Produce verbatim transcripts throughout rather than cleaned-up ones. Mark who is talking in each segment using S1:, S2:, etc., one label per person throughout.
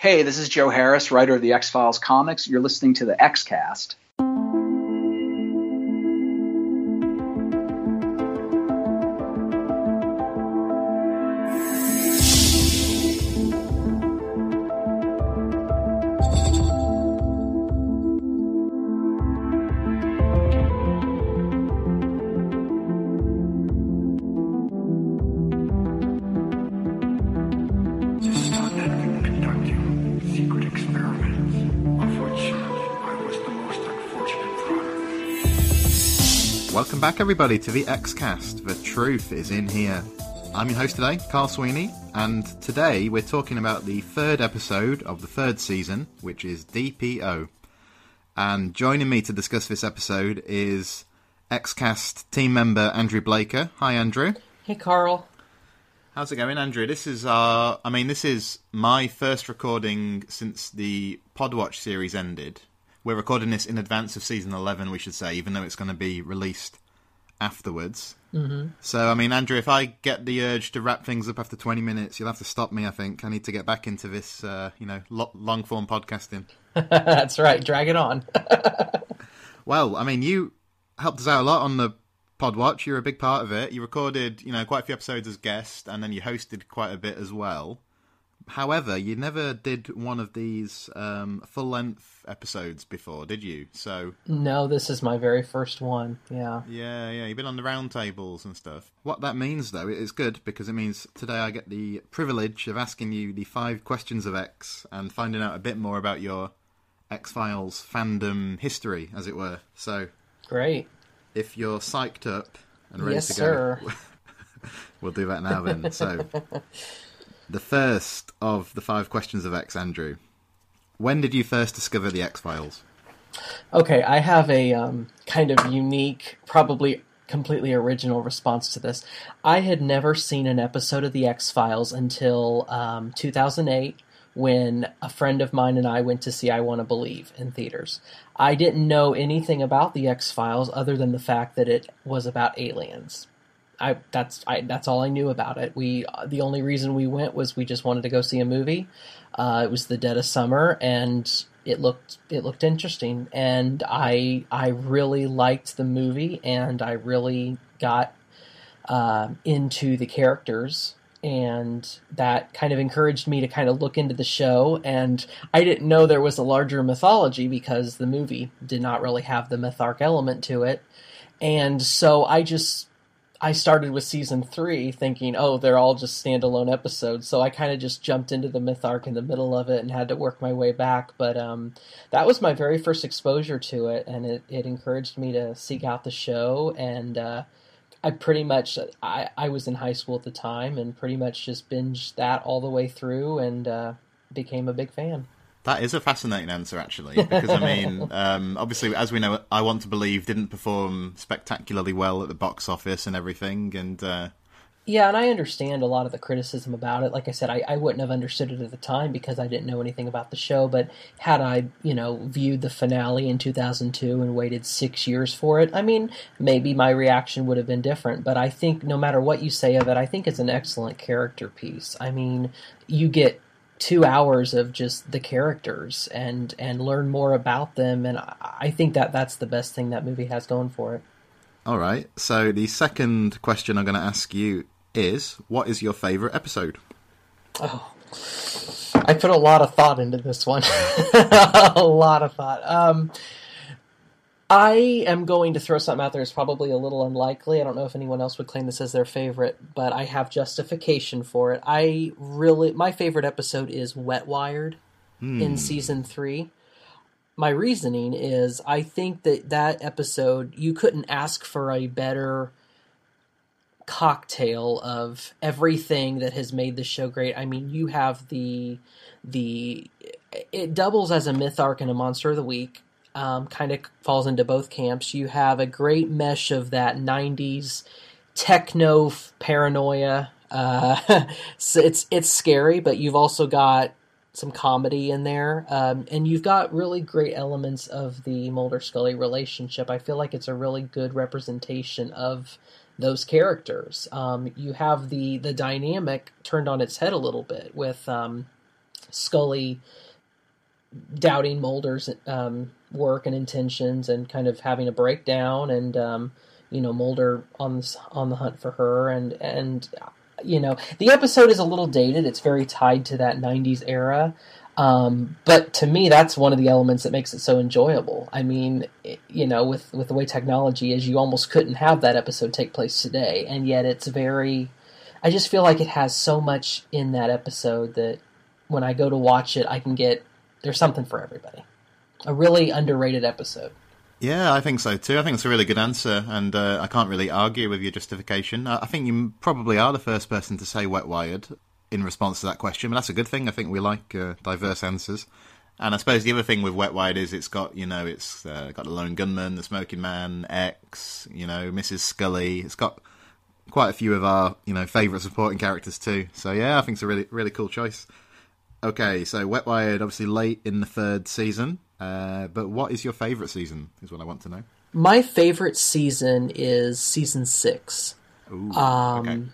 S1: Hey, this is Joe Harris, writer of the X-Files comics. You're listening to the X-Cast.
S2: Welcome back, everybody, to the X-Cast. The truth is in here. I'm your host today, Carl Sweeney, and today we're talking about the third episode of the third season, which is D P O. And joining me to discuss this episode is X-Cast team member Andrew Blaker. Hi, Andrew.
S3: Hey, Carl.
S2: How's it going, Andrew? This is our, I mean, this is my first recording since the Podwatch series ended. We're recording this in advance of season eleven, we should say, even though it's going to be released afterwards.
S3: Mm-hmm.
S2: So, I mean, Andrew, if I get the urge to wrap things up after twenty minutes, you'll have to stop me, I think. I need to get back into this, uh, you know, lo- long-form podcasting.
S3: That's right. Drag it on.
S2: Well, I mean, you helped us out a lot on the Podwatch. You're a big part of it. You recorded, you know, quite a few episodes as guest, and then you hosted quite a bit as well. However, you never did one of these um, full-length episodes before, did you? So
S3: no, this is my very first one. Yeah.
S2: Yeah, yeah. You've been on the round tables and stuff. What that means, though, it is good because it means today I get the privilege of asking you the five questions of X and finding out a bit more about your X-Files fandom history, as it were. So
S3: great.
S2: If you're psyched up and ready
S3: yes,
S2: to go,
S3: sir.
S2: We'll do that now then. So. The first of the five questions of X, Andrew. When did you first discover the X-Files?
S3: Okay, I have a um, kind of unique, probably completely original response to this. I had never seen an episode of the X-Files until um, two thousand eight, when a friend of mine and I went to see I Want to Believe in theaters. I didn't know anything about the X-Files other than the fact that it was about aliens. I, that's I, that's all I knew about it. We the only reason we went was we just wanted to go see a movie. Uh, it was the dead of summer, and it looked it looked interesting. And I I really liked the movie, and I really got uh, into the characters, and that kind of encouraged me to kind of look into the show. And I didn't know there was a larger mythology because the movie did not really have the mythark element to it, and so I just. I started with season three thinking, oh, they're all just standalone episodes. So I kind of just jumped into the myth arc in the middle of it and had to work my way back. But um, that was my very first exposure to it, and it, it encouraged me to seek out the show. And uh, I pretty much, I, I was in high school at the time and pretty much just binged that all the way through and uh, became a big fan.
S2: That is a fascinating answer, actually, because, I mean, um, obviously, as we know, I Want to Believe didn't perform spectacularly well at the box office and everything, and... Uh...
S3: Yeah, and I understand a lot of the criticism about it. Like I said, I, I wouldn't have understood it at the time because I didn't know anything about the show, but had I, you know, viewed the finale in two thousand two and waited six years for it, I mean, maybe my reaction would have been different, but I think no matter what you say of it, I think it's an excellent character piece. I mean, you get... two hours of just the characters and and learn more about them, and I think that that's the best thing that movie has going for it.
S2: All right, so the second question I'm going to ask you is, what is your favourite episode?
S3: Oh, I put a lot of thought into this one. A lot of thought. Um, I am going to throw something out there that's probably a little unlikely. I don't know if anyone else would claim this as their favorite, but I have justification for it. I really, my favorite episode is Wet Wired mm. in season three. My reasoning is I think that that episode, you couldn't ask for a better cocktail of everything that has made the show great. I mean, you have the, the, it doubles as a myth arc and a monster of the week. Um, kind of falls into both camps. You have a great mesh of that nineties techno f- paranoia. Uh, so it's it's scary, but you've also got some comedy in there, um, and you've got really great elements of the Mulder-Scully relationship. I feel like it's a really good representation of those characters. Um, you have the the dynamic turned on its head a little bit with. Um, Scully doubting Mulder's um, work and intentions and kind of having a breakdown, and um, you know, Mulder on this, on the hunt for her, and and you know, the episode is a little dated. It's very tied to that nineties era. Um, but to me, that's one of the elements that makes it so enjoyable. I mean, it, you know, with, with the way technology is, you almost couldn't have that episode take place today. And yet it's very, I just feel like it has so much in that episode that when I go to watch it, I can get, there's something for everybody. A really underrated episode.
S2: Yeah, I think so too. I think it's a really good answer, and uh, I can't really argue with your justification. I think you probably are the first person to say Wet Wired in response to that question, but that's a good thing. I think we like uh, diverse answers. And I suppose the other thing with Wet Wired is it's got, you know, it's uh, got the Lone Gunman, the Smoking Man, X, you know, Missus Scully. It's got quite a few of our, you know, favourite supporting characters too. So yeah, I think it's a really, really cool choice. Okay, so Wet Wired, obviously late in the third season. Uh, but what is your favourite season, is what I want to know.
S3: My favourite season is season six.
S2: Ooh,
S3: um,
S2: okay.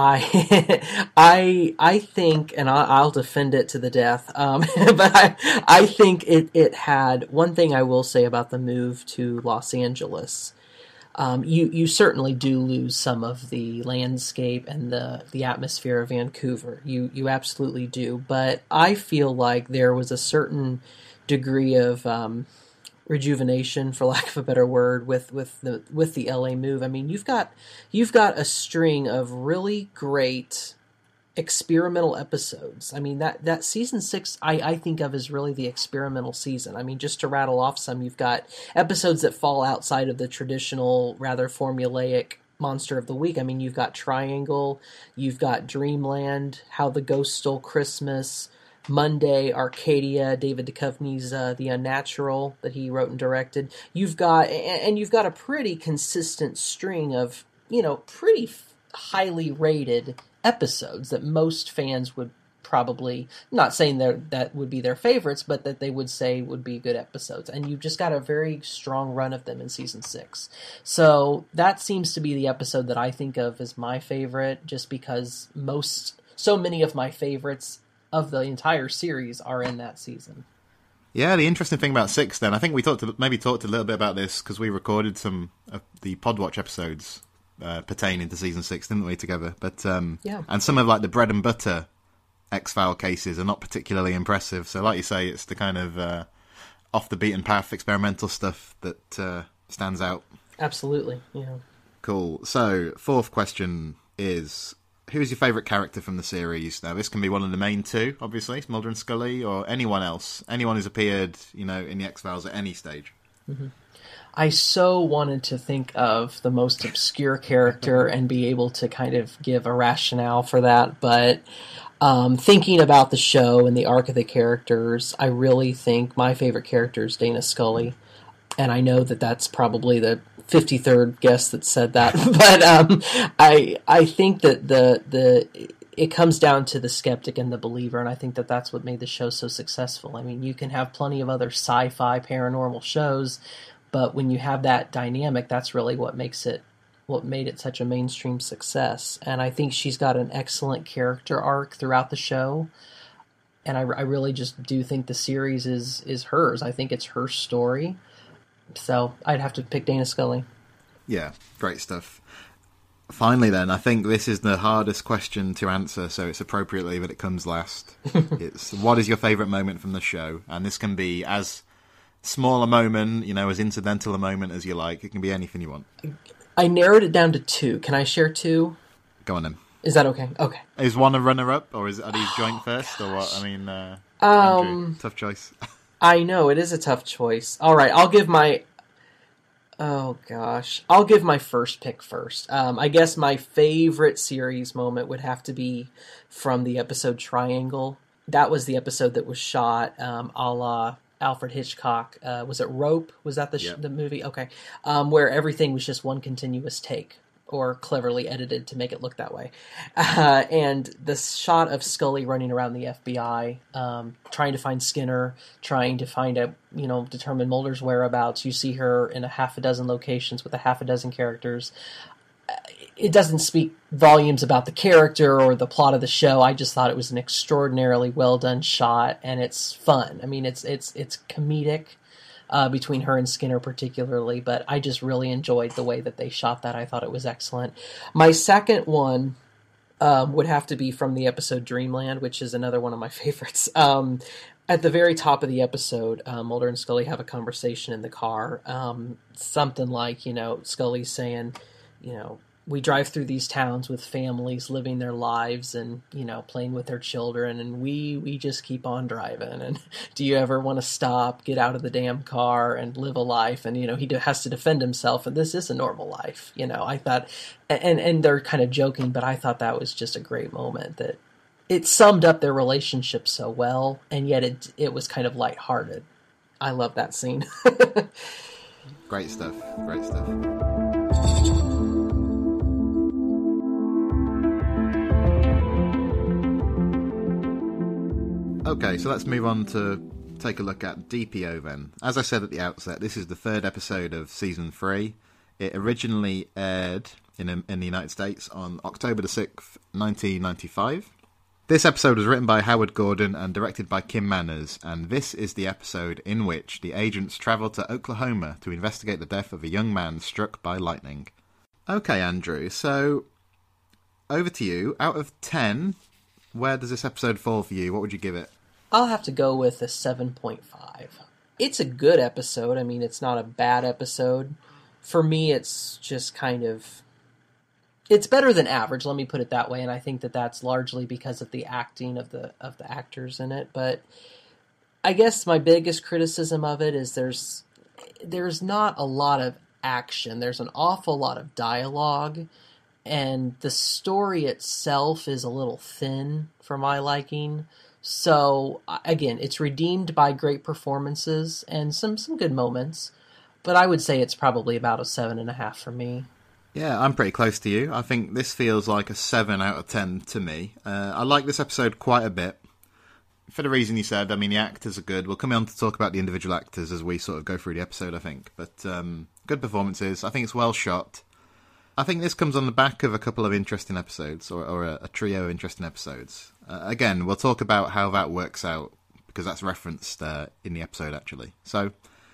S3: I, I, I think, and I'll, I'll defend it to the death. Um, but I, I think it, it had one thing I will say about the move to Los Angeles. Um, you, you certainly do lose some of the landscape and the, the atmosphere of Vancouver. You, you absolutely do. But I feel like there was a certain degree of um, rejuvenation, for lack of a better word, with, with the with the L A move. I mean, you've got you've got a string of really great experimental episodes. I mean, that, that season six I, I think of as really the experimental season. I mean, just to rattle off some, you've got episodes that fall outside of the traditional, rather formulaic Monster of the Week. I mean, you've got Triangle, you've got Dreamland, How the Ghost Stole Christmas, Monday, Arcadia, David Duchovny's uh, The Unnatural that he wrote and directed. You've got, and you've got a pretty consistent string of, you know, pretty highly rated episodes that most fans would probably, not saying that that would be their favorites, but that they would say would be good episodes. And you've just got a very strong run of them in season six. So that seems to be the episode that I think of as my favorite, just because most, so many of my favorites of the entire series are in that season.
S2: Yeah, the interesting thing about six, then, I think we talked to, maybe talked a little bit about this because we recorded some of the Podwatch episodes uh, pertaining to season six, didn't we, together? But um,
S3: yeah,
S2: and some of like the bread and butter X-File cases are not particularly impressive. So, like you say, it's the kind of uh, off the beaten path experimental stuff that uh, stands out.
S3: Absolutely, yeah.
S2: Cool. So, fourth question is, who's your favourite character from the series? Now, this can be one of the main two, obviously, Mulder and Scully, or anyone else. Anyone who's appeared, you know, in the X-Files at any stage.
S3: Mm-hmm. I so wanted to think of the most obscure character and be able to kind of give a rationale for that, but um, thinking about the show and the arc of the characters, I really think my favorite character is Dana Scully. And I know that that's probably the fifty-third guest that said that, but um, I I think that the the it comes down to the skeptic and the believer, and I think that that's what made the show so successful. I mean, you can have plenty of other sci-fi paranormal shows, but when you have that dynamic, that's really what makes it what made it such a mainstream success. And I think she's got an excellent character arc throughout the show. And I, I really just do think the series is is hers. I think it's her story. So I'd have to pick Dana Scully.
S2: Yeah, great stuff. Finally then, I think this is the hardest question to answer, so it's appropriately that it comes last. It's, what is your favourite moment from the show? And this can be as small a moment, you know, as incidental a moment as you like. It can be anything you want.
S3: I narrowed it down to two. Can I share two?
S2: Go on then.
S3: Is that okay? Okay.
S2: Is one a runner-up, or is are these joint first, or what? I mean, uh,
S3: um,
S2: Andrew, tough choice.
S3: I know, it is a tough choice. All right, I'll give my... Oh, gosh. I'll give my first pick first. Um, I guess my favorite series moment would have to be from the episode Triangle. That was the episode that was shot um, a la Alfred Hitchcock. Uh, was it Rope? Was that the, sh-
S2: yep.
S3: the movie? Okay. Um, where everything was just one continuous take, or cleverly edited to make it look that way. Uh, and the shot of Scully running around the F B I, um, trying to find Skinner, trying to find a, you know, determine Mulder's whereabouts. You see her in a half a dozen locations with a half a dozen characters. it doesn't speak volumes about the character or the plot of the show. I just thought it was an extraordinarily well done shot, and it's fun. I mean, it's it's it's comedic uh, between her and Skinner particularly, but I just really enjoyed the way that they shot that. I thought it was excellent. My second one um, would have to be from the episode Dreamland, which is another one of my favorites. Um, at the very top of the episode, uh, Mulder and Scully have a conversation in the car. Um, something like, you know, Scully's saying, you know, we drive through these towns with families living their lives and, you know, playing with their children, and we, we just keep on driving. And do you ever want to stop, get out of the damn car and live a life? And, you know, he has to defend himself, and this is a normal life. You know, I thought, and, and they're kind of joking, but I thought that was just a great moment, that it summed up their relationship so well, and yet it, it was kind of lighthearted. I love that scene.
S2: Great stuff. Great stuff. Okay, so let's move on to take a look at D P O then. As I said at the outset, this is the third episode of season three. It originally aired in in the United States on October the sixth, nineteen ninety-five. This episode was written by Howard Gordon and directed by Kim Manners, and this is the episode in which the agents travel to Oklahoma to investigate the death of a young man struck by lightning. Okay, Andrew, so over to you. Out of ten, where does this episode fall for you? What would you give it?
S3: I'll have to go with a seven point five. It's a good episode. I mean, it's not a bad episode. For me, it's just kind of... It's better than average, let me put it that way, and I think that that's largely because of the acting of the of the actors in it. But I guess my biggest criticism of it is there's there's not a lot of action. There's an awful lot of dialogue, and the story itself is a little thin for my liking. So, again, it's redeemed by great performances and some, some good moments, but I would say it's probably about a seven and a half for me.
S2: Yeah, I'm pretty close to you. I think this feels like a seven out of ten to me. Uh, I like this episode quite a bit. For the reason you said, I mean, the actors are good. We'll come on to talk about the individual actors as we sort of go through the episode, I think. But um, good performances. I think it's well shot. I think this comes on the back of a couple of interesting episodes, or, or a, a trio of interesting episodes. Uh, again, we'll talk about how that works out, because that's referenced uh, in the episode, actually. So,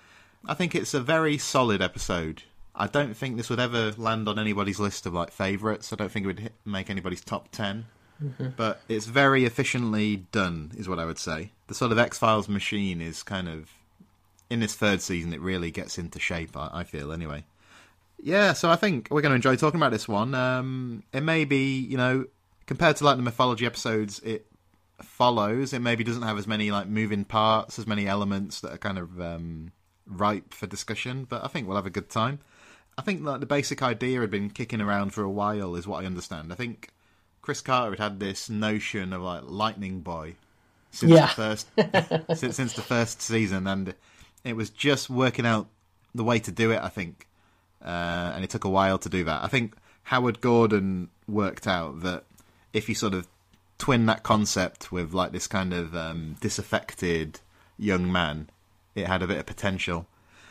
S2: I think it's a very solid episode. I don't think this would ever land on anybody's list of like favourites. I don't think it would hit, make anybody's top ten. Mm-hmm. But it's very efficiently done, is what I would say. The sort of X-Files machine is kind of... In this third season, it really gets into shape, I, I feel, anyway. Yeah, so I think we're going to enjoy talking about this one. Um, it may be, you know, compared to like the mythology episodes it follows, it maybe doesn't have as many like moving parts, as many elements that are kind of um, ripe for discussion, but I think we'll have a good time. I think like the basic idea had been kicking around for a while, is what I understand. I think Chris Carter had had this notion of like Lightning Boy since
S3: yeah.
S2: the first since, since the first season, and it was just working out the way to do it, I think. Uh, and it took a while to do that. I think Howard Gordon worked out that if you sort of twin that concept with like this kind of um, disaffected young man, it had a bit of potential.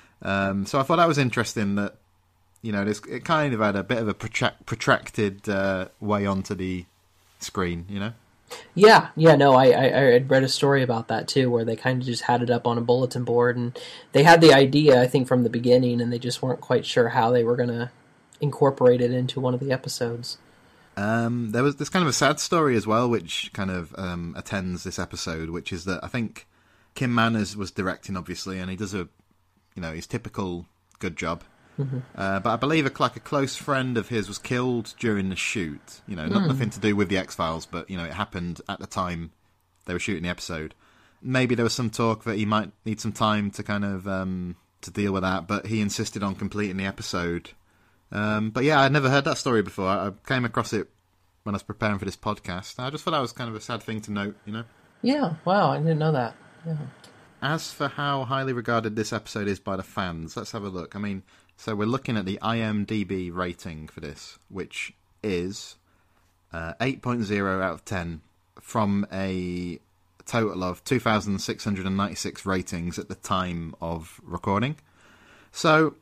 S2: Um, so I thought that was interesting that, you know, this, it kind of had a bit of a protract, protracted uh, way onto the screen, you know?
S3: Yeah, yeah, no, I, I, I had read a story about that too, where they kind of just had it up on a bulletin board, and they had the idea, I think, from the beginning, and they just weren't quite sure how they were going to incorporate it into one of the episodes.
S2: Um, there was this kind of a sad story as well, which kind of um, attends this episode, which is that I think Kim Manners was directing, obviously, and he does a, you know, his typical good job. Mm-hmm. Uh, but I believe a, like a close friend of his was killed during the shoot. You know, not, mm. nothing to do with the X-Files, but, you know, it happened at the time they were shooting the episode. Maybe there was some talk that he might need some time to kind of um, to deal with that, but he insisted on completing the episode. Um, but yeah, I'd never heard that story before. I, I came across it when I was preparing for this podcast. I just thought that was kind of a sad thing to note, you know?
S3: Yeah, wow, I didn't know that. Yeah.
S2: As for how highly regarded this episode is by the fans, let's have a look. I mean... So we're looking at the I M D B rating for this, which is uh, eight point oh out of ten from a total of two thousand six hundred ninety-six ratings at the time of recording. So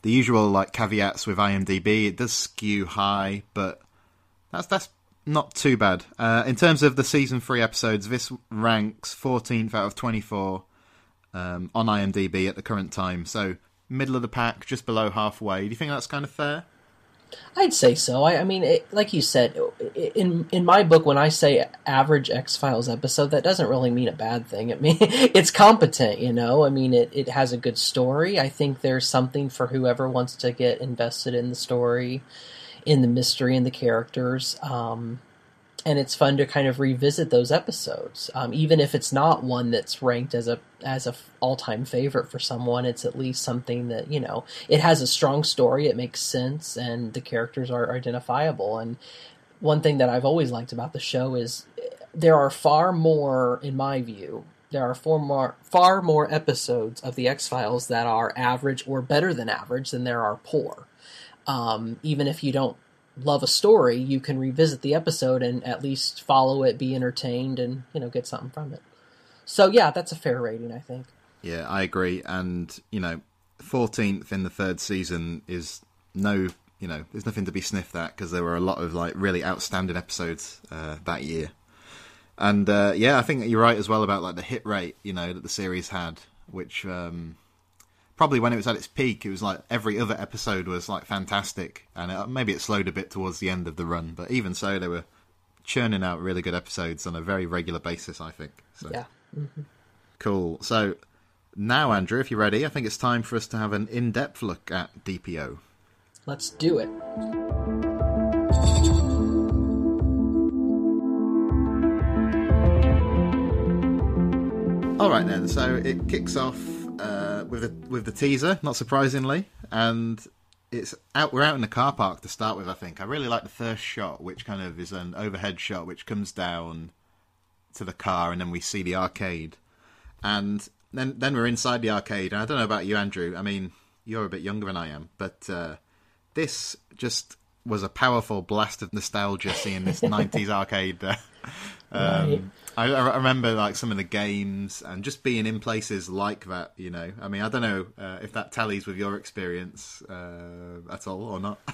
S2: the usual like caveats with IMDb. It does skew high, but that's that's not too bad. Uh, in terms of the season three episodes, this ranks fourteenth out of twenty-four um, on IMDb at the current time. So middle of the pack, just below halfway. Do you think that's kind of fair?
S3: I'd say so. I, I mean, it, like you said, in in my book, when I say average X-Files episode, that doesn't really mean a bad thing. It mean it's competent, you know? I mean, it, it has a good story. I think there's something for whoever wants to get invested in the story, in the mystery and the characters. Um, and it's fun to kind of revisit those episodes. Um, even if it's not one that's ranked as a as a all-time favorite for someone, it's at least something that, you know, it has a strong story, it makes sense, and the characters are identifiable. And one thing that I've always liked about the show is there are far more, in my view, there are far more, far more episodes of The X-Files that are average or better than average than there are poor. Um, even if you don't love a story, you can revisit the episode and at least follow it, be entertained, and, you know, get something from it. So yeah, that's a fair rating, I think.
S2: Yeah, I agree. And, you know, fourteenth in the third season is no, you know, there's nothing to be sniffed at, because there were a lot of like really outstanding episodes uh, that year. And uh, yeah, I think you're right as well about like the hit rate, you know, that the series had, which um, probably when it was at its peak, it was like every other episode was like fantastic, and it, maybe it slowed a bit towards the end of the run, but even so, they were churning out really good episodes on a very regular basis, I think. So.
S3: Yeah. Mm-hmm. Cool.
S2: So now, Andrew, if you're ready, I think it's time for us to have an in-depth look at D P O.
S3: Let's do it.
S2: All right then. So it kicks off uh, with a, with the teaser, not surprisingly, and it's out. We're out in the car park to start with. I think I really like the first shot, which kind of is an overhead shot, which comes down to the car, and then we see the arcade, and then then we're inside the arcade. And I don't know about you, Andrew. I mean, you're a bit younger than I am, but uh, this just was a powerful blast of nostalgia seeing this nineties arcade. Uh, um, right. I, I remember like some of the games and just being in places like that. You know, I mean, I don't know uh, if that tallies with your experience uh, at all or not.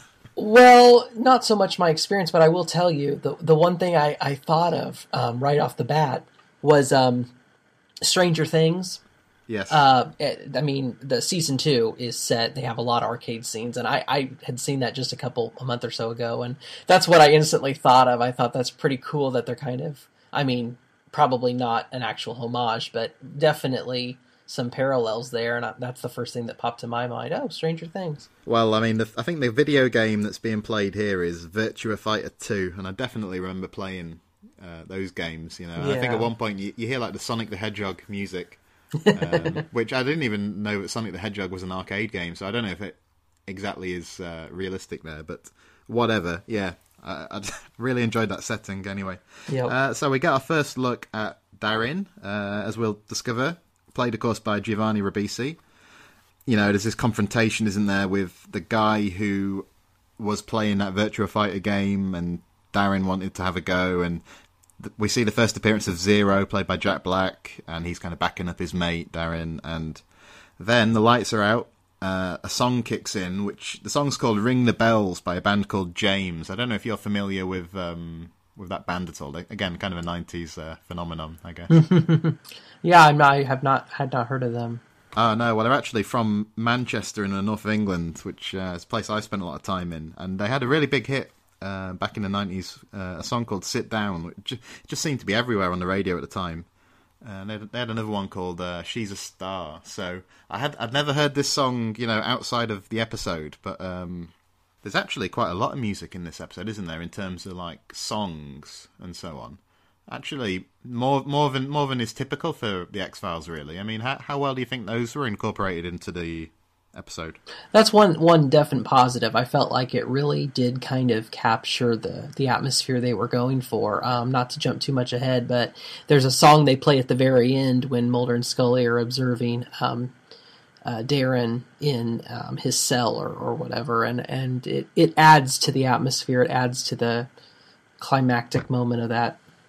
S3: Well, not so much my experience, but I will tell you, the the one thing I, I thought of um, right off the bat was um, Stranger Things.
S2: Yes.
S3: Uh, I mean, the season two is set. They have a lot of arcade scenes, and I, I had seen that just a couple, a month or so ago, and that's what I instantly thought of. I thought that's pretty cool that they're kind of, I mean, probably not an actual homage, but definitely some parallels there, and I, that's the first thing that popped to my mind. Oh, Stranger Things.
S2: Well, I mean, the, I think the video game that's being played here is Virtua Fighter two, and I definitely remember playing uh, those games. You know, yeah. I think at one point you, you hear like the Sonic the Hedgehog music, um, which I didn't even know that Sonic the Hedgehog was an arcade game, so I don't know if it exactly is uh, realistic there, but whatever. Yeah, I, I really enjoyed that setting anyway.
S3: Yep.
S2: Uh, so we get our first look at Darin, uh, as we'll discover. Played, of course, by Giovanni Ribisi. You know, there's this confrontation, isn't there, with the guy who was playing that Virtua Fighter game, and Darin wanted to have a go, and th- we see the first appearance of Zero, played by Jack Black, and he's kind of backing up his mate, Darin, and then the lights are out, uh, a song kicks in, which, the song's called Ring the Bells by a band called James. I don't know if you're familiar with... Um, with that band at all. Again, kind of a nineties uh, phenomenon, I guess.
S3: Yeah, I'm not, I have not had not heard of them.
S2: Oh, no, well, they're actually from Manchester in the north of England, which uh, is a place I spent a lot of time in. And they had a really big hit uh, back in the nineties, uh, a song called Sit Down, which just seemed to be everywhere on the radio at the time. Uh, they, had, they had another one called uh, She's a Star. So I had, I'd never heard this song, you know, outside of the episode, but... Um, there's actually quite a lot of music in this episode, isn't there, in terms of like songs and so on. Actually, more more than more than is typical for the X-Files, really. I mean, how how well do you think those were incorporated into the episode?
S3: That's one one definite positive. I felt like it really did kind of capture the the atmosphere they were going for. Um, not to jump too much ahead, but there's a song they play at the very end when Mulder and Scully are observing um, uh, Darin in um, his cell or, or whatever, and and it, it adds to the atmosphere. It adds to the climactic moment of that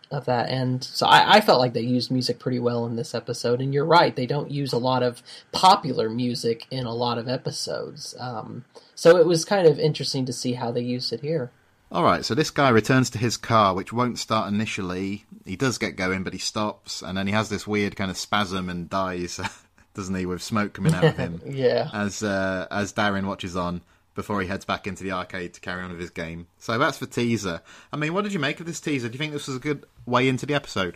S3: of that. And so I, I felt like they used music pretty well in this episode. And you're right, they don't use a lot of popular music in a lot of episodes. Um, so it was kind of interesting to see how they used it here.
S2: All right, so this guy returns to his car, which won't start initially. He does get going, but he stops, and then he has this weird kind of spasm and dies, doesn't he, with smoke coming out of him.
S3: Yeah.
S2: As uh, as Darren watches on before he heads back into the arcade to carry on with his game. So that's the teaser. I mean, what did you make of this teaser? Do you think this was a good way into the episode?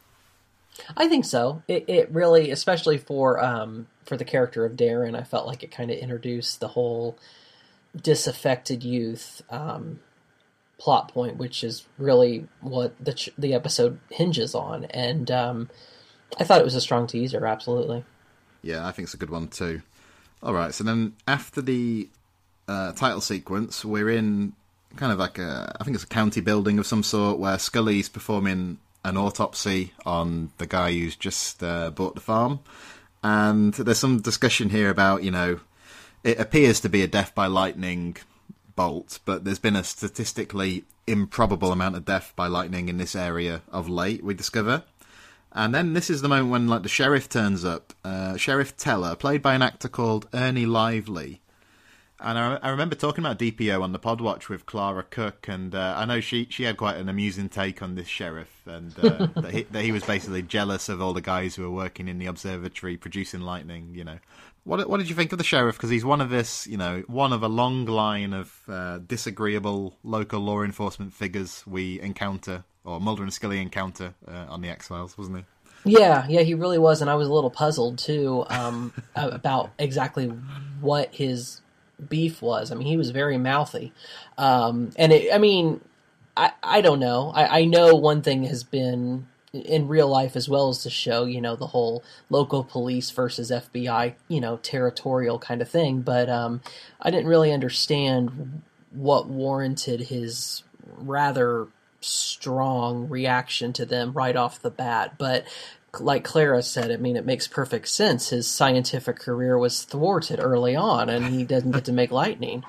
S3: I think so. It, it really, especially for um, for the character of Darren, I felt like it kind of introduced the whole disaffected youth um plot point, which is really what the ch- the episode hinges on, and um, I thought it was a strong teaser, absolutely.
S2: Yeah, I think it's a good one too. All right, so then after the uh, title sequence, we're in kind of like a, I think it's a county building of some sort, where Scully's performing an autopsy on the guy who's just uh, bought the farm, and there's some discussion here about, you know, it appears to be a death by lightning bolt, but there's been a statistically improbable amount of death by lightning in this area of late, we discover. And then this is the moment when, like, the sheriff turns up, uh, Sheriff Teller, played by an actor called Ernie Lively. And I, I remember talking about D P O on the Podwatch with Clara Cook, and uh, I know she, she had quite an amusing take on this sheriff, and uh, that, he, that he was basically jealous of all the guys who were working in the observatory producing lightning, you know. What what did you think of the sheriff? Because he's one of this, you know, one of a long line of uh, disagreeable local law enforcement figures we encounter, or Mulder and Scully encounter uh, on the X-Files, wasn't he?
S3: Yeah, yeah, he really was, and I was a little puzzled too um, about exactly what his beef was. I mean, he was very mouthy, um, and it, I mean, I I don't know. I, I know one thing has been, in real life as well as the show, you know, the whole local police versus F B I, you know, territorial kind of thing. But um, I didn't really understand what warranted his rather strong reaction to them right off the bat. But like Clara said, I mean, it makes perfect sense. His scientific career was thwarted early on, and he doesn't get to make lightning.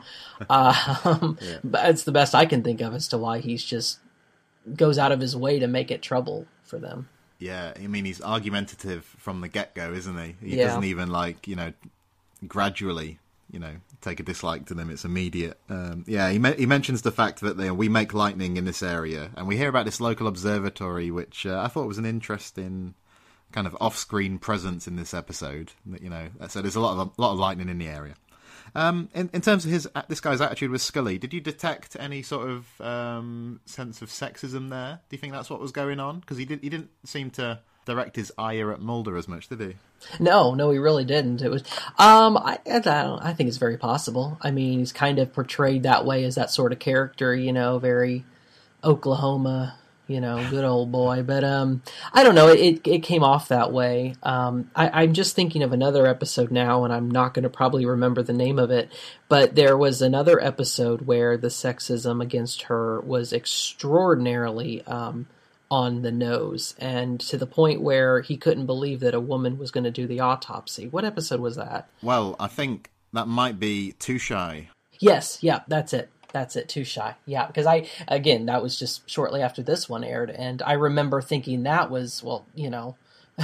S3: Um, yeah. But it's the best I can think of as to why he's just goes out of his way to make it trouble for them.
S2: Yeah, I mean, he's argumentative from the get-go, isn't he? He
S3: yeah.
S2: doesn't even, like, you know, gradually, you know, take a dislike to them. It's immediate. Um, yeah, he me- he mentions the fact that they, we make lightning in this area, and we hear about this local observatory, which uh, I thought was an interesting kind of off-screen presence in this episode. You know, so there's a lot of a lot of lightning in the area. Um, in, in terms of his this guy's attitude with Scully, did you detect any sort of um, sense of sexism there? Do you think that's what was going on? Because he did he didn't seem to direct his ire at Mulder as much, did he?
S3: No, no, he really didn't. It was, um, I, I don't. I think it's very possible. I mean, he's kind of portrayed that way as that sort of character, you know, very Oklahoma, you know, good old boy. But um, I don't know. It it came off that way. Um, I, I'm just thinking of another episode now, and I'm not going to probably remember the name of it. But there was another episode where the sexism against her was extraordinarily um, on the nose, and to the point where he couldn't believe that a woman was going to do the autopsy. What episode was that?
S2: Well, I think that might be Too Shy.
S3: Yes, yeah, that's it. That's it, Too Shy. Yeah, because I, again, that was just shortly after this one aired, and I remember thinking that was, well, you know,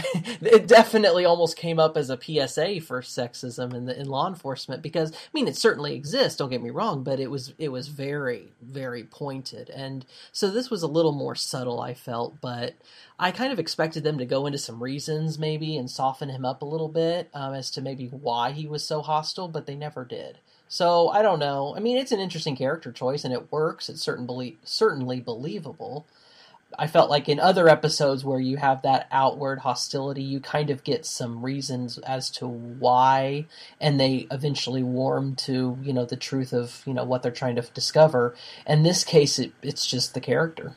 S3: it definitely almost came up as a P S A for sexism in the in law enforcement, because, I mean, it certainly exists, don't get me wrong, but it was it was very, very pointed. And so this was a little more subtle, I felt, but I kind of expected them to go into some reasons maybe and soften him up a little bit um, as to maybe why he was so hostile, but they never did. So, I don't know. I mean, it's an interesting character choice, and it works. It's certain belie- certainly believable. I felt like in other episodes where you have that outward hostility, you kind of get some reasons as to why, and they eventually warm to, you know, the truth of, you know, what they're trying to discover. In this case, it, it's just the character.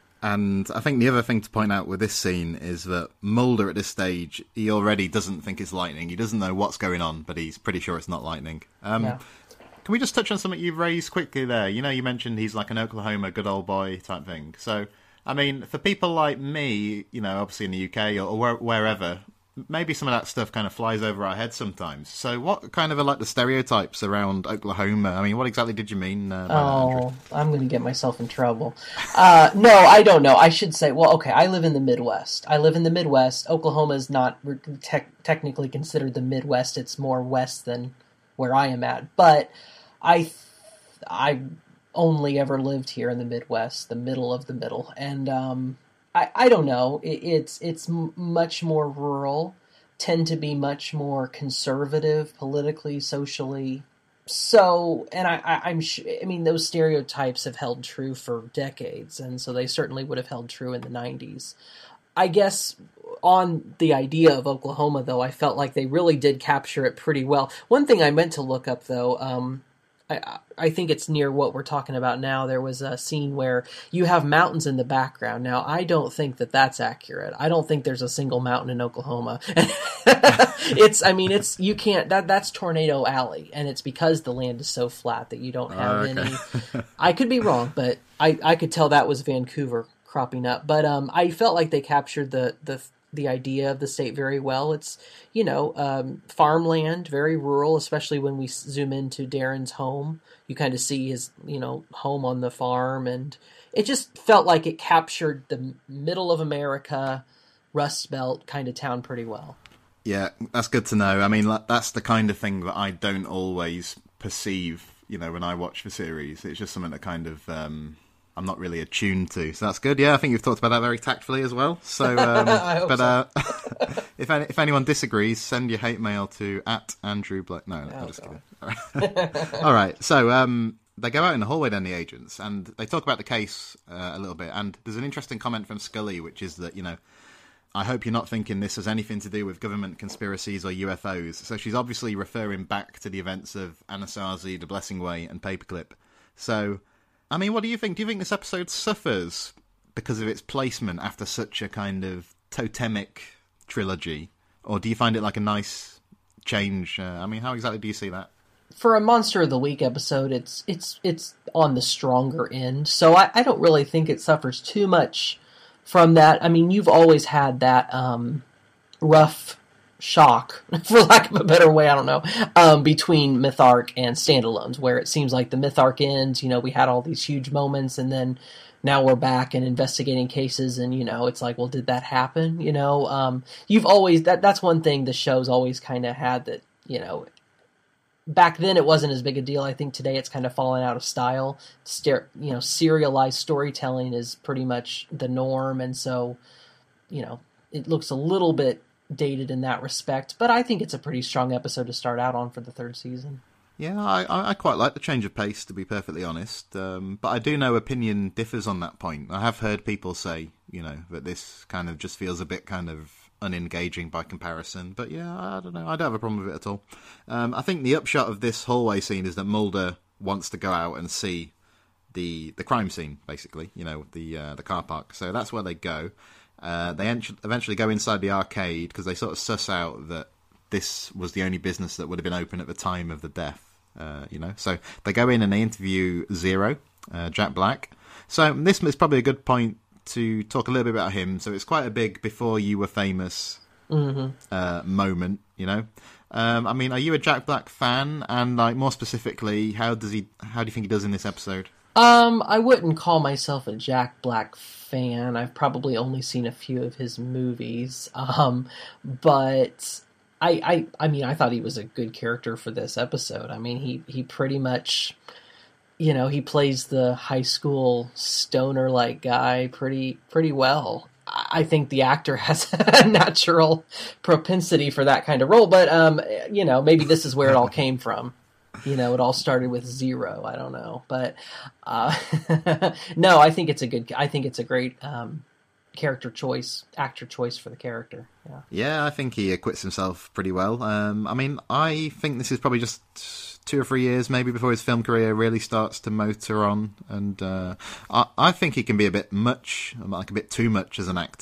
S2: And I think the other thing to point out with this scene is that Mulder at this stage, he already doesn't think it's lightning. He doesn't know what's going on, but he's pretty sure it's not lightning. Um, yeah. Can we just touch on something you've raised quickly there? You know, you mentioned he's like an Oklahoma good old boy type thing. So, I mean, for people like me, you know, obviously in the U K or where, wherever, maybe some of that stuff kind of flies over our heads sometimes. So what kind of are like the stereotypes around Oklahoma? I mean, what exactly did you mean uh, by
S3: oh,
S2: that, Andrew?
S3: I'm going to get myself in trouble. Uh, no, I don't know. I should say, well, okay, I live in the Midwest. I live in the Midwest. Oklahoma is not te- technically considered the Midwest. It's more west than where I am at. But I, I only ever lived here in the Midwest, the middle of the middle. And, um... I, I don't know. It, it's it's m- much more rural, tend to be much more conservative politically, socially. So, and I, I, I'm sh- I mean, those stereotypes have held true for decades, and so they certainly would have held true in the nineties. I guess on the idea of Oklahoma, though, I felt like they really did capture it pretty well. One thing I meant to look up, though, um, I, I think it's near what we're talking about now. There was a scene where you have mountains in the background. Now, I don't think that that's accurate. I don't think there's a single mountain in Oklahoma. It's, I mean, it's, you can't, that that's Tornado Alley, and it's because the land is so flat that you don't have
S2: Oh, okay.
S3: any, I could be wrong, but I, I could tell that was Vancouver cropping up. But um, I felt like they captured the, the, the idea of the state very well. It's, you know, um, farmland, very rural, especially when we zoom into Darren's home. You kind of see his, you know, home on the farm, and it just felt like it captured the middle of America, Rust Belt kind of town pretty well.
S2: Yeah, that's good to know. I mean, like, that's the kind of thing that I don't always perceive, you know, when I watch the series. It's just something that kind of... Um... I'm not really attuned to, so that's good. Yeah, I think you've talked about that very tactfully as well. So, um,
S3: I hope
S2: but
S3: so.
S2: uh, if any, if anyone disagrees, send your hate mail to at Andrew Blake. No,
S3: Oh,
S2: I'm just
S3: God.
S2: kidding. All right. All right. So um, they go out in the hallway, then the agents, and they talk about the case uh, a little bit. And there's an interesting comment from Scully, which is that, you know, I hope you're not thinking this has anything to do with government conspiracies or U F Os. So she's obviously referring back to the events of Anasazi, The Blessing Way, and Paperclip. So. I mean, what do you think? Do you think this episode suffers because of its placement after such a kind of totemic trilogy? Or do you find it like a nice change? Uh, I mean, how exactly do you see that?
S3: For a Monster of the Week episode, it's it's it's on the stronger end. So I, I don't really think it suffers too much from that. I mean, you've always had that um, rough shock, for lack of a better way, I don't know, um, between myth arc and standalones, where it seems like the myth arc ends, you know, we had all these huge moments, and then now we're back and investigating cases, and, you know, it's like, well, did that happen? You know, um, you've always, that that's one thing the show's always kind of had that, you know, back then it wasn't as big a deal. I think today it's kind of fallen out of style. Ster- you know, serialized storytelling is pretty much the norm, and so, you know, it looks a little bit dated in that respect, but I think it's a pretty strong episode to start out on for the third season.
S2: Yeah, I, I quite like the change of pace, to be perfectly honest. Um, but I do know opinion differs on that point. I have heard people say, you know, that this kind of just feels a bit kind of unengaging by comparison. But yeah, I don't know. I don't have a problem with it at all. Um, I think the upshot of this hallway scene is that Mulder wants to go out and see the the crime scene, basically, you know, the uh, the car park. So that's where they go. Uh, they ent- eventually go inside the arcade because they sort of suss out that this was the only business that would have been open at the time of the death, uh, you know. So they go in and they interview Zero, uh, Jack Black. So this is probably a good point to talk a little bit about him. So it's quite a big before you were famous
S3: Mm-hmm.
S2: uh, moment, you know. Um, I mean, are you a Jack Black fan? And like more specifically, how does he? How do you think he does in this episode?
S3: Um, I wouldn't call myself a Jack Black fan. I've probably only seen a few of his movies. Um, but I, I, I mean, I thought he was a good character for this episode. I mean, he, he pretty much, you know, he plays the high school stoner-like guy pretty, pretty well. I think the actor has a natural propensity for that kind of role, but, um, you know, maybe this is where it all came from. You know, it all started with Zero. I don't know, but uh, no, I think it's a good. I think it's a great um, character choice, actor choice for the character. Yeah,
S2: yeah, I think he acquits himself pretty well. Um, I mean, I think this is probably just two or three years maybe before his film career really starts to motor on, and uh, I, I think he can be a bit much, like a bit too much as an actor.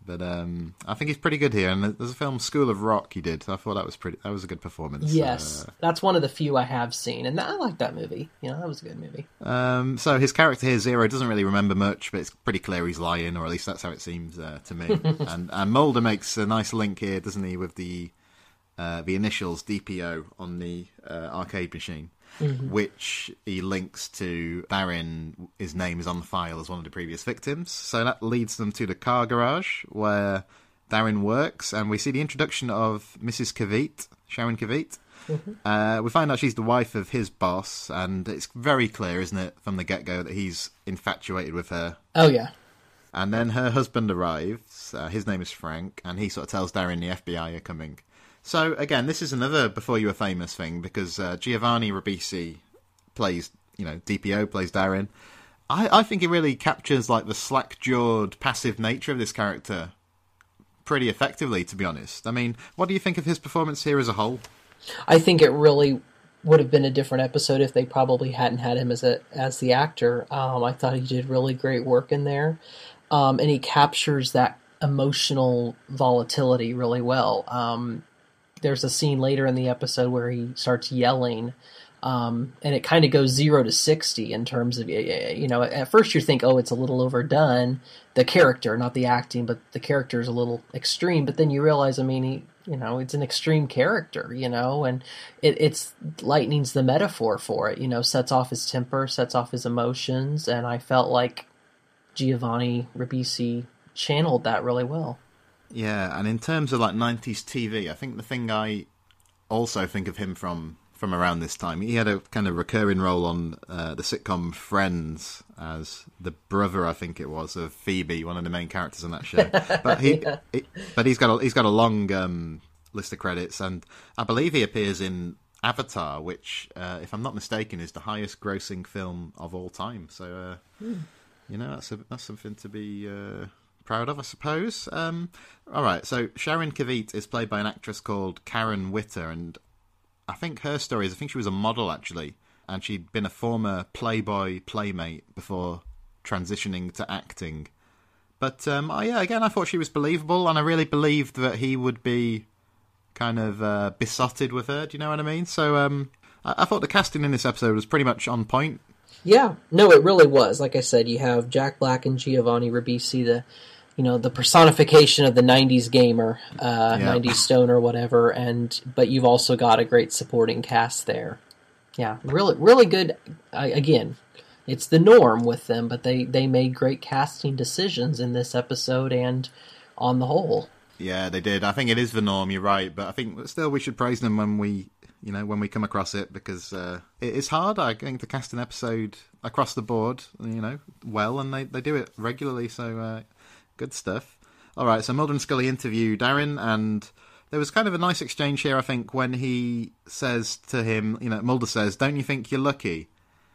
S2: But um, I think he's pretty good here. And there's a film, School of Rock, he did. I thought that was pretty. That was a good performance.
S3: Yes,
S2: uh,
S3: that's one of the few I have seen, and I like that movie. You know, that was a good movie.
S2: Um, so his character here, Zero, doesn't really remember much, but it's pretty clear he's lying, or at least that's how it seems uh, to me. and, and Mulder makes a nice link here, doesn't he, with the uh, the initials D P O on the uh, arcade machine. Mm-hmm. Which he links to Darren, his name is on the file as one of the previous victims. So that leads them to the car garage where Darren works, and we see the introduction of Missus Kavit, Sharon Kavit. Mm-hmm. Uh, we find out she's the wife of his boss, and it's very clear, isn't it, from the get-go that he's infatuated with her.
S3: Oh, yeah.
S2: And then her husband arrives, uh, his name is Frank, and he sort of tells Darren the F B I are coming. So, again, this is another Before You Were Famous thing, because uh, Giovanni Ribisi plays, you know, D P O, plays Darren. I, I think he really captures, like, the slack-jawed, passive nature of this character pretty effectively, to be honest. I mean, what do you think of his performance here as a whole?
S3: I think it really would have been a different episode if they probably hadn't had him as a as the actor. Um, I thought he did really great work in there, um, and he captures that emotional volatility really well. Um, there's a scene later in the episode where he starts yelling, um, and it kind of goes zero to sixty in terms of, you know, at first you think, oh, it's a little overdone, the character, not the acting, but the character is a little extreme, but then you realize, I mean, he, you know, it's an extreme character, you know, and it, it's lightning's the metaphor for it, you know, sets off his temper, sets off his emotions, and I felt like Giovanni Ribisi channeled that really well.
S2: Yeah, and in terms of like nineties T V, I think the thing I also think of him from from around this time, he had a kind of recurring role on uh, the sitcom Friends as the brother, I think it was, of Phoebe, one of the main characters on that show. But he, yeah. he but he's got a, he's got a long um, list of credits, and I believe he appears in Avatar, which, uh, if I'm not mistaken, is the highest grossing film of all time. So, uh, hmm. you know, that's a, that's something to be Uh, proud of, I suppose. Um, all right, so Sharon Kavit is played by an actress called Karen Witter, and I think her story is, I think she was a model, actually, and she'd been a former Playboy playmate before transitioning to acting. But, um, oh, yeah, again, I thought she was believable, and I really believed that he would be kind of uh, besotted with her, do you know what I mean? So um, I-, I thought the casting in this episode was pretty much on point.
S3: Yeah, no, it really was. Like I said, you have Jack Black and Giovanni Ribisi, the you know, the personification of the nineties gamer, uh, yeah. nineties stoner, whatever, and but you've also got a great supporting cast there. Yeah, really, really good. Uh, again, it's the norm with them, but they, they made great casting decisions in this episode and on the whole.
S2: Yeah, they did. I think it is the norm, you're right, but I think still we should praise them when we, you know, when we come across it, because uh, it is hard, I think, to cast an episode across the board, you know, well, and they, they do it regularly, so... Uh, good stuff. All right, so Mulder and Scully interview Darren, and there was kind of a nice exchange here, I think, when he says to him, you know, Mulder says, "Don't you think you're lucky?"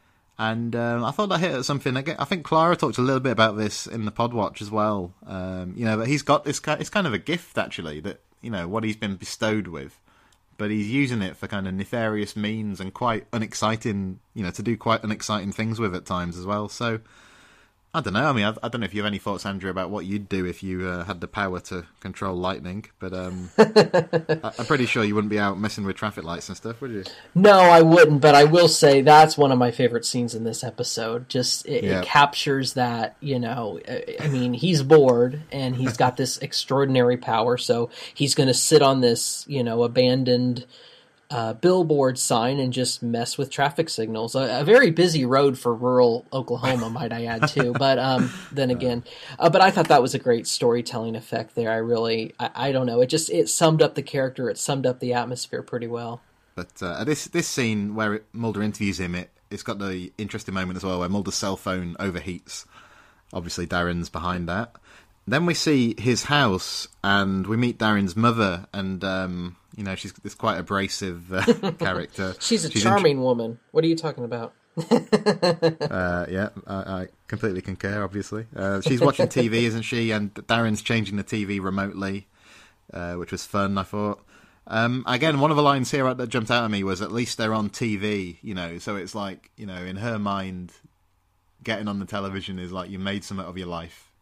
S2: And um, I thought that hit at something. I think Clara talked a little bit about this in the pod watch as well. Um, you know, that he's got this, it's kind of a gift, actually, that, you know, what he's been bestowed with, but he's using it for kind of nefarious means and quite unexciting, you know, to do quite unexciting things with at times as well. So, I don't know. I mean, I, I don't know if you have any thoughts, Andrew, about what you'd do if you uh, had the power to control lightning, but um, I, I'm pretty sure you wouldn't be out messing with traffic lights and stuff, would you?
S3: No, I wouldn't, but I will say that's one of my favorite scenes in this episode. Just, it, yeah. it captures that, you know, I mean, he's bored, and he's got this extraordinary power, so he's going to sit on this, you know, abandoned... Uh, billboard sign and just mess with traffic signals. A, a very busy road for rural Oklahoma, might I add, too. But um, then again, uh, but I thought that was a great storytelling effect there. I really, I, I don't know. It just, it summed up the character. It summed up the atmosphere pretty well.
S2: But uh, this this scene where it, Mulder interviews him, it, it's got the interesting moment as well where Mulder's cell phone overheats. Obviously, Darren's behind that. Then we see his house, and we meet Darren's mother, and, um, you know, she's this quite abrasive uh, character.
S3: She's a she's charming int- woman. What are you talking about?
S2: uh, yeah, I, I completely concur, obviously. Uh, she's watching T V, isn't she? And Darren's changing the T V remotely, uh, which was fun, I thought. Um, again, one of the lines here that jumped out at me was, at least they're on T V, you know, so it's like, you know, in her mind, getting on the television is like you made something of your life.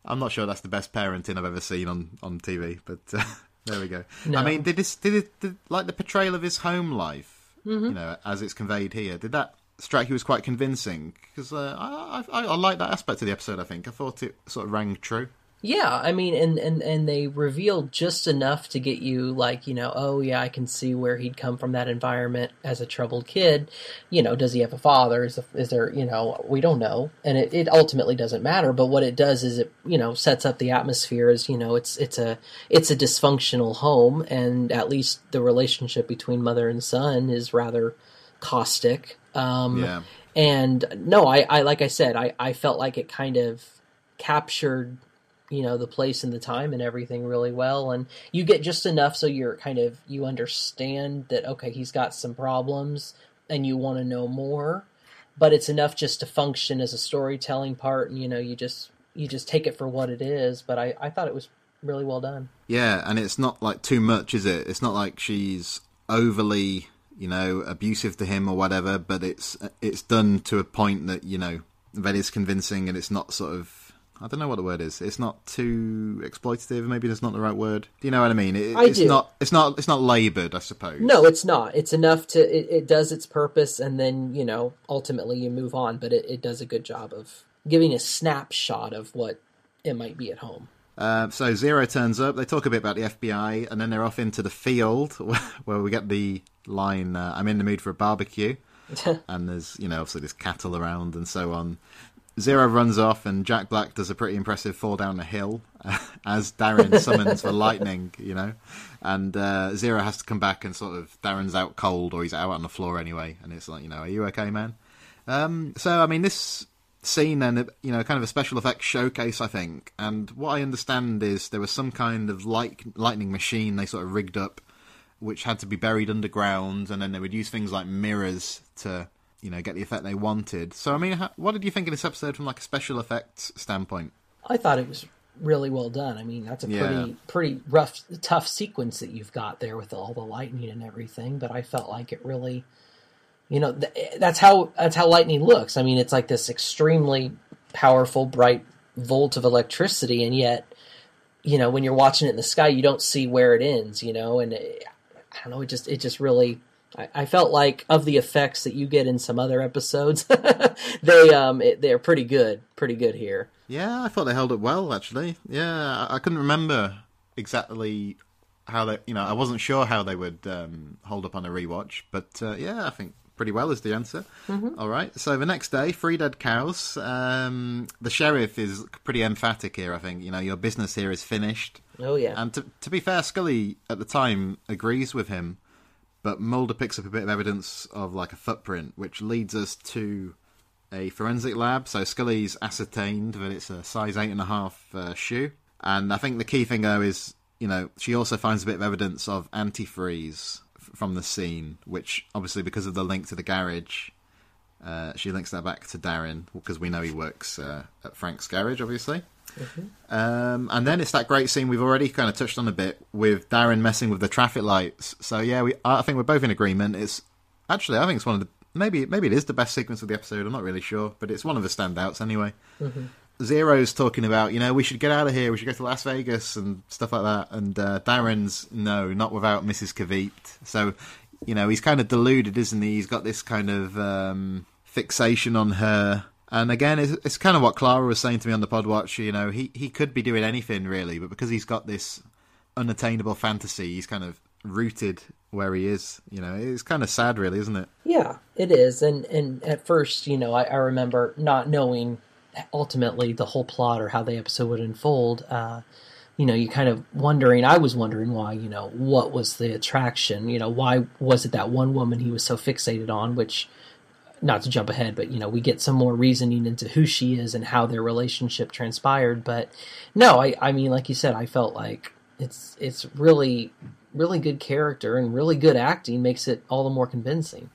S2: I'm not sure that's the best parenting I've ever seen on, on T V, but uh, there we go.
S3: No.
S2: I mean, did this, did it, did, like the portrayal of his home life,
S3: mm-hmm.
S2: you know, as it's conveyed here, did that strike you as quite convincing? Because uh, I, I, I like that aspect of the episode, I think. I thought it sort of rang true.
S3: Yeah, I mean, and, and, and they revealed just enough to get you, like, you know, oh, yeah, I can see where he'd come from that environment as a troubled kid. You know, does he have a father? Is, is there, you know, we don't know. And it, it ultimately doesn't matter. But what it does is it, you know, sets up the atmosphere as, you know, it's it's a it's a dysfunctional home. And at least the relationship between mother and son is rather caustic. Um,
S2: yeah.
S3: And no, I, I like I said, I, I felt like it kind of captured, you know, the place and the time and everything really well. And you get just enough so you're kind of, you understand that, okay, he's got some problems and you want to know more, but it's enough just to function as a storytelling part. And, you know, you just, you just take it for what it is. But I, I thought it was really well done.
S2: Yeah. And it's not like too much, is it? It's not like she's overly, you know, abusive to him or whatever, but it's, it's done to a point that, you know, that is convincing, and it's not sort of, I don't know what the word is. It's not too exploitative. Maybe that's not the right word. Do you know what I mean? It,
S3: I
S2: it's
S3: do.
S2: not. It's not. It's not laboured, I suppose.
S3: No, it's not. It's enough to. It, it does its purpose, and then, you know, ultimately you move on. But it, it does a good job of giving a snapshot of what it might be at home.
S2: Uh, so Zero turns up. They talk a bit about the F B I, and then they're off into the field where we get the line, uh, "I'm in the mood for a barbecue," and there's, you know, obviously there's cattle around and so on. Zero runs off, and Jack Black does a pretty impressive fall down a hill uh, as Darren summons for lightning, you know. And uh, Zero has to come back, and sort of Darren's out cold, or he's out on the floor anyway. And it's like, you know, are you okay, man? Um, so, I mean, this scene then, you know, kind of a special effects showcase, I think. And what I understand is there was some kind of light, lightning machine they sort of rigged up, which had to be buried underground, and then they would use things like mirrors to, you know, get the effect they wanted. So, I mean, how, what did you think of this episode from, like, a special effects standpoint?
S3: I thought it was really well done. I mean, that's a
S2: Yeah.
S3: pretty pretty rough, tough sequence that you've got there with all the lightning and everything. But I felt like it really, you know, th- that's how that's how lightning looks. I mean, it's like this extremely powerful, bright volt of electricity, and yet, you know, when you're watching it in the sky, you don't see where it ends. You know, and it, I don't know, it just it just really. I felt like of the effects that you get in some other episodes, they um it, they're pretty good, pretty good here.
S2: Yeah, I thought they held up well, actually. Yeah, I, I couldn't remember exactly how they, you know, I wasn't sure how they would um, hold up on a rewatch, but uh, yeah, I think pretty well is the answer. Mm-hmm. All right, so the next day, three dead cows. Um, the sheriff is pretty emphatic here, I think. You know, your business here is finished.
S3: Oh yeah.
S2: And to to be fair, Scully at the time agrees with him. But Mulder picks up a bit of evidence of, like, a footprint, which leads us to a forensic lab. So Scully's ascertained that it's a size eight and a half uh, shoe. And I think the key thing, though, is, you know, she also finds a bit of evidence of antifreeze f- from the scene, which, obviously, because of the link to the garage, uh, she links that back to Darren, because we know he works uh, at Frank's garage, obviously. Mm-hmm. Um, and then it's that great scene we've already kind of touched on a bit with Darren messing with the traffic lights. So yeah, we I think we're both in agreement. It's actually, I think it's one of the maybe maybe it is the best sequence of the episode. I'm not really sure, but it's one of the standouts anyway. Mm-hmm. Zero's talking about, you know, we should get out of here. We should go to Las Vegas and stuff like that. And uh, Darren's no, not without Missus Kavit. So, you know, he's kind of deluded, isn't he? He's got this kind of um, fixation on her. And again, it's, it's kind of what Clara was saying to me on the Podwatch. You know, he, he could be doing anything, really, but because he's got this unattainable fantasy, he's kind of rooted where he is. You know, it's kind of sad, really, isn't it?
S3: Yeah, it is. And and at first, you know, I, I remember not knowing ultimately the whole plot or how the episode would unfold. Uh, you know, you kind of wondering, I was wondering why, you know, what was the attraction? You know, why was it that one woman he was so fixated on, which... Not to jump ahead, but, you know, we get some more reasoning into who she is and how their relationship transpired. But no, I, I mean, like you said, I felt like it's it's really, really good character and really good acting makes it all the more convincing.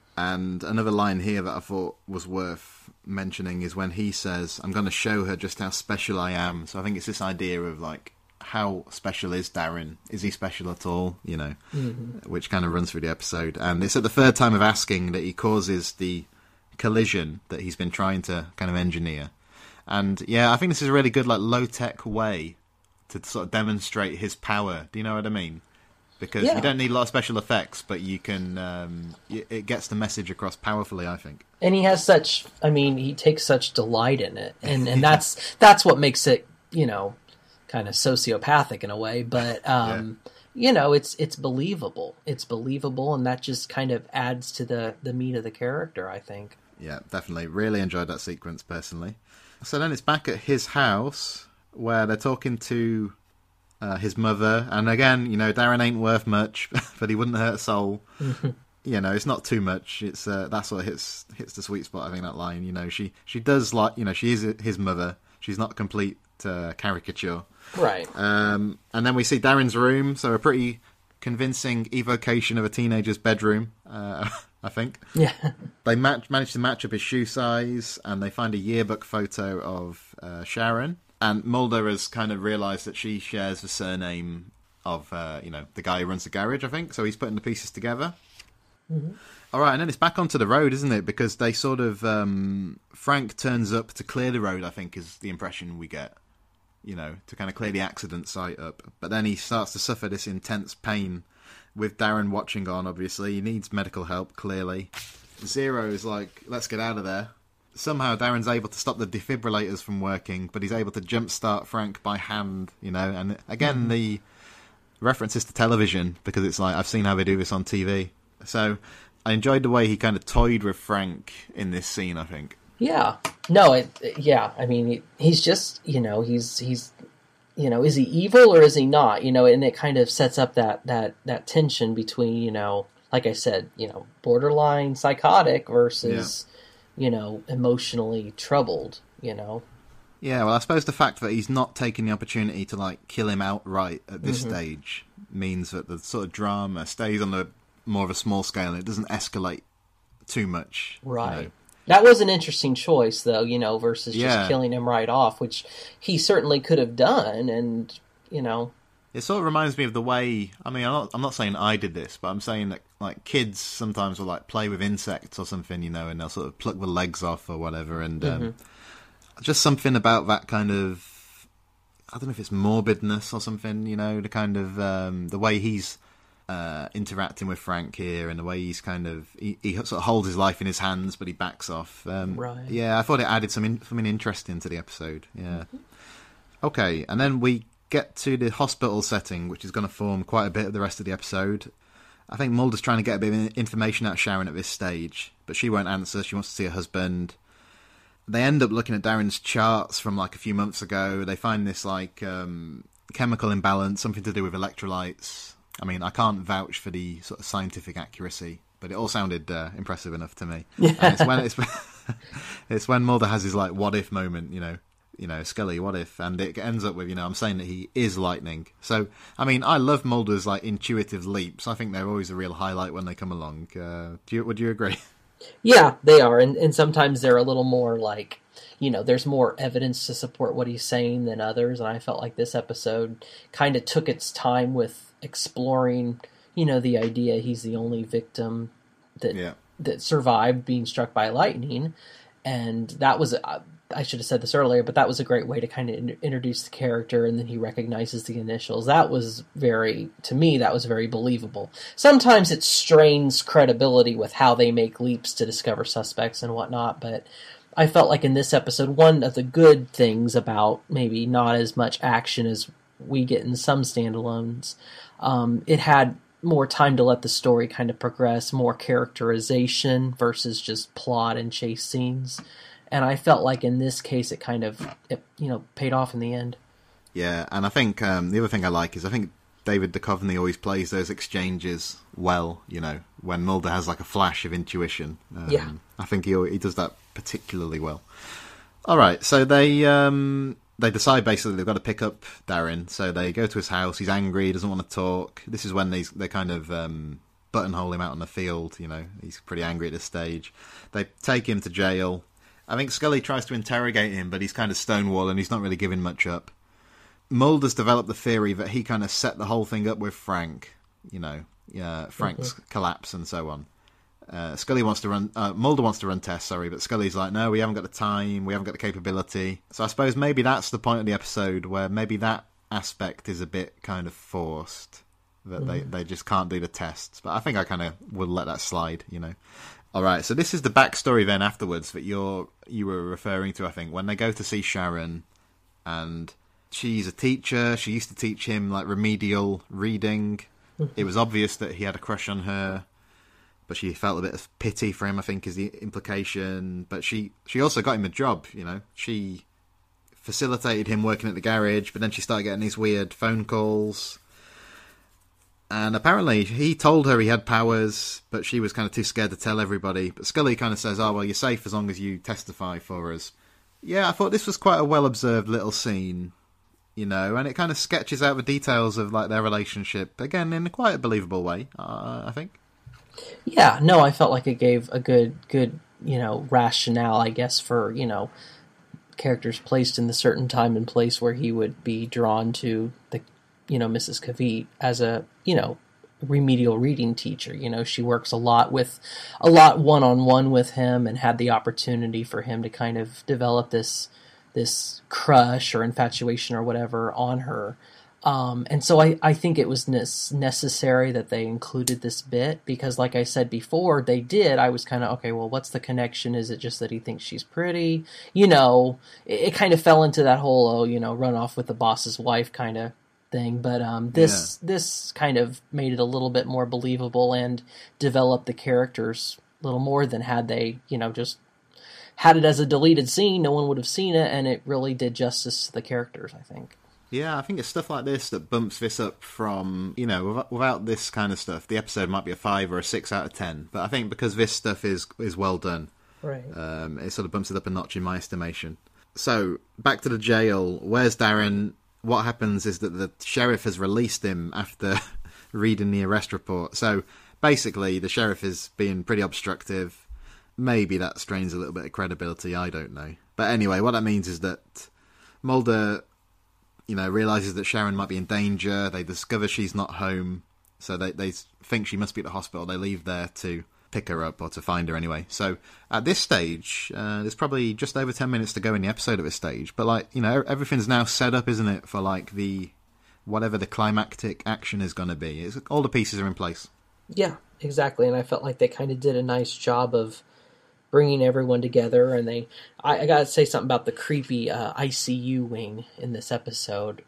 S2: And another line here that I thought was worth mentioning is when he says, I'm going to show her just how special I am. So I think it's this idea of, like, how special is Darren? Is he special at all? You know, mm-hmm. which kind of runs through the episode. And it's at the third time of asking that he causes the collision that he's been trying to kind of engineer. And yeah, I think this is a really good, like, low-tech way to sort of demonstrate his power. Do you know what I mean? Because yeah. you don't need a lot of special effects, but you can. Um, it gets the message across powerfully, I think.
S3: And he has such. I mean, he takes such delight in it, and and that's that's what makes it, you know, kind of sociopathic in a way. But um, yeah. you know, it's it's believable. It's believable, and that just kind of adds to the the meat of the character, I think.
S2: Yeah, definitely. Really enjoyed that sequence personally. So then it's back at his house where they're talking to uh, his mother. And again, you know, Darren ain't worth much, but he wouldn't hurt a soul. You know, it's not too much. It's uh, that's what hits hits the sweet spot, I think, that line. You know, she, she does like, you know, she is his mother. She's not a complete uh, caricature.
S3: Right.
S2: Um, and then we see Darren's room. So a pretty convincing evocation of a teenager's bedroom, uh, I think.
S3: Yeah.
S2: They match, manage to match up his shoe size, and they find a yearbook photo of uh, Sharon. And Mulder has kind of realised that she shares the surname of, uh, you know, the guy who runs the garage, I think. So he's putting the pieces together.
S3: Mm-hmm.
S2: All right, and then it's back onto the road, isn't it? Because they sort of... Um, Frank turns up to clear the road, I think, is the impression we get. You know, to kind of clear the accident site up. But then he starts to suffer this intense pain with Darren watching on, obviously. He needs medical help, clearly. Zero is like, let's get out of there. Somehow Darren's able to stop the defibrillators from working, but he's able to jumpstart Frank by hand, you know. And again, mm. the references to television, because it's like, I've seen how they do this on T V. So I enjoyed the way he kind of toyed with Frank in this scene, I think.
S3: Yeah. No, it, yeah. I mean, he's just, you know, he's, he's, you know, is he evil or is he not? You know, and it kind of sets up that, that, that tension between, you know, like I said, you know, borderline psychotic versus, yeah. you know, emotionally troubled, you know.
S2: Yeah, well, I suppose the fact that he's not taking the opportunity to, like, kill him outright at this mm-hmm. stage means that the sort of drama stays on the more of a small scale and it doesn't escalate too much.
S3: Right.
S2: You know.
S3: That was an interesting choice, though, you know, versus just
S2: yeah.
S3: killing him right off, which he certainly could have done, and, you know.
S2: It sort of reminds me of the way, I mean, I'm not, I'm not saying I did this, but I'm saying that, like, kids sometimes will, like, play with insects or something, you know, and they'll sort of pluck the legs off or whatever, and um, mm-hmm. just something about that kind of, I don't know if it's morbidness or something, you know, the kind of, um, the way he's uh, interacting with Frank here and the way he's kind of, he, he sort of holds his life in his hands, but he backs off. Um,
S3: right.
S2: Yeah, I thought it added some in, something interesting to the episode, yeah. Mm-hmm. Okay, and then we get to the hospital setting, which is going to form quite a bit of the rest of the episode. I think Mulder's trying to get a bit of information out of Sharon at this stage, but she won't answer. She wants to see her husband. They end up looking at Darren's charts from like a few months ago. They find this like um, chemical imbalance, something to do with electrolytes. I mean, I can't vouch for the sort of scientific accuracy, but it all sounded uh, impressive enough to me.
S3: Yeah.
S2: And it's when it's, it's when Mulder has his like what if moment, you know. You know, Scully, what if? And it ends up with, you know, I'm saying that he is lightning. So, I mean, I love Mulder's, like, intuitive leaps. I think they're always a real highlight when they come along. Uh, do you, would you agree?
S3: Yeah, they are. And, and sometimes they're a little more, like, you know, there's more evidence to support what he's saying than others. And I felt like this episode kind of took its time with exploring, you know, the idea he's the only victim that
S2: yeah.
S3: that survived being struck by lightning. And that was... a, I should have said this earlier, but that was a great way to kind of in- introduce the character, and then he recognizes the initials. That was very, to me, that was very believable. Sometimes it strains credibility with how they make leaps to discover suspects and whatnot, but I felt like in this episode, one of the good things about maybe not as much action as we get in some standalones, um, it had more time to let the story kind of progress, more characterization versus just plot and chase scenes. And I felt like in this case, it kind of, it, you know, paid off in the end.
S2: Yeah, and I think um, the other thing I like is I think David Duchovny always plays those exchanges well, you know, when Mulder has like a flash of intuition. Um,
S3: yeah.
S2: I think he he does that particularly well. All right, so they um, they decide basically they've got to pick up Darren. So they go to his house. He's angry. He doesn't want to talk. This is when they, they kind of um, buttonhole him out on the field, you know. He's pretty angry at this stage. They take him to jail. I think Scully tries to interrogate him, but he's kind of stonewall and he's not really giving much up. Mulder's developed the theory that he kind of set the whole thing up with Frank, you know, yeah, Frank's mm-hmm. collapse and so on. Uh, Scully wants to run, uh, Mulder wants to run tests, sorry, but Scully's like, no, we haven't got the time, we haven't got the capability. So I suppose maybe that's the point of the episode where maybe that aspect is a bit kind of forced, that mm. they, they just can't do the tests. But I think I kind of will let that slide, you know. All right, so this is the backstory then afterwards that you're you were referring to, I think, when they go to see Sharon, and she's a teacher. She used to teach him like remedial reading. It was obvious that he had a crush on her, but she felt a bit of pity for him, I think, is the implication. But she, she also got him a job, you know. She facilitated him working at the garage, but then she started getting these weird phone calls. And apparently he told her he had powers, but she was kind of too scared to tell everybody. But Scully kind of says, oh, well, you're safe as long as you testify for us. Yeah, I thought this was quite a well-observed little scene, you know, and it kind of sketches out the details of like their relationship, again, in a quite a believable way, uh, I think.
S3: Yeah, no, I felt like it gave a good, good, you know, rationale, I guess, for, you know, characters placed in the certain time and place where he would be drawn to the, you know, Missus Kavit as a, you know, remedial reading teacher. You know, she works a lot with, a lot one-on-one with him, and had the opportunity for him to kind of develop this, this crush or infatuation or whatever on her. Um, and so I, I think it was ne- necessary that they included this bit, because like I said before, they did. I was kind of, okay, well, what's the connection? Is it just that he thinks she's pretty? You know, it, it kind of fell into that whole, oh, you know, run off with the boss's wife kind of thing. But um, this yeah. this kind of made it a little bit more believable and developed the characters a little more than had they, you know, just had it as a deleted scene. No one would have seen it, and it really did justice to the characters, I think.
S2: Yeah, I think it's stuff like this that bumps this up from, you know, without, without this kind of stuff, the episode might be a five or a six out of ten. But I think because this stuff is is well done,
S3: right,
S2: um, it sort of bumps it up a notch in my estimation. So, back to the jail. Where's Darren? What happens is that the sheriff has released him after reading the arrest report. So, basically, the sheriff is being pretty obstructive. Maybe that strains a little bit of credibility, I don't know. But anyway, what that means is that Mulder, you know, realises that Sharon might be in danger. They discover she's not home, so they they think she must be at the hospital. They leave there to pick her up, or to find her anyway. So at this stage, uh, there's probably just over ten minutes to go in the episode at this stage. But, like, you know, everything's now set up, isn't it, for, like, the whatever the climactic action is going to be. It's, all the pieces are in place.
S3: Yeah, exactly. And I felt like they kind of did a nice job of bringing everyone together. And they, I, I gotta say something about the creepy uh, I C U wing in this episode.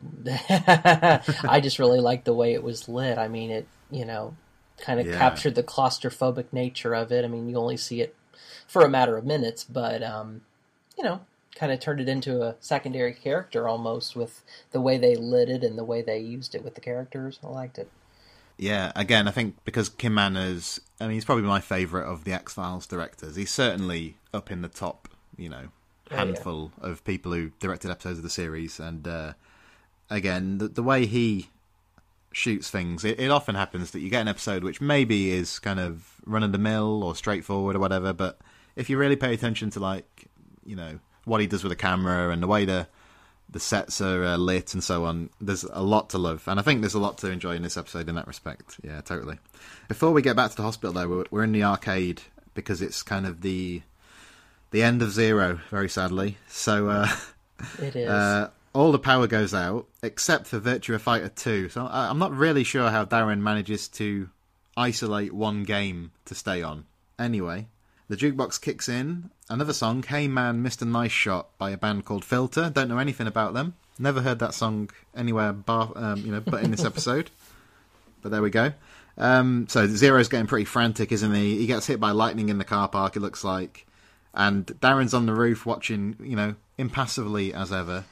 S3: I just really liked the way it was lit. I mean, it, you know, kind of yeah. captured the claustrophobic nature of it. I mean, you only see it for a matter of minutes, but, um, you know, kind of turned it into a secondary character almost, with the way they lit it and the way they used it with the characters. I liked it.
S2: Yeah, again, I think because Kim Manners, I mean, he's probably my favourite of the X-Files directors. He's certainly up in the top, you know, handful oh, yeah. of people who directed episodes of the series. And, uh, again, the, the way he shoots things, it, it often happens that you get an episode which maybe is kind of run-of-the-mill or straightforward or whatever, but if you really pay attention to, like, you know, what he does with the camera and the way the the sets are uh, lit and so on, there's a lot to love, and I think there's a lot to enjoy in this episode in that respect. Yeah, totally. Before we get back to the hospital, though, we're, we're in the arcade because it's kind of the the end of Zero, very sadly. So uh,
S3: it is.
S2: Uh, all the power goes out except for Virtua Fighter two. So I, I'm not really sure how Darren manages to isolate one game to stay on. Anyway, the jukebox kicks in. Another song, Hey Man, Mister Nice Shot, by a band called Filter. Don't know anything about them. Never heard that song anywhere bar, um, you know, but in this episode. But there we go. Um, so Zero's getting pretty frantic, isn't he? He gets hit by lightning in the car park, it looks like. And Darren's on the roof watching, you know, impassively as ever.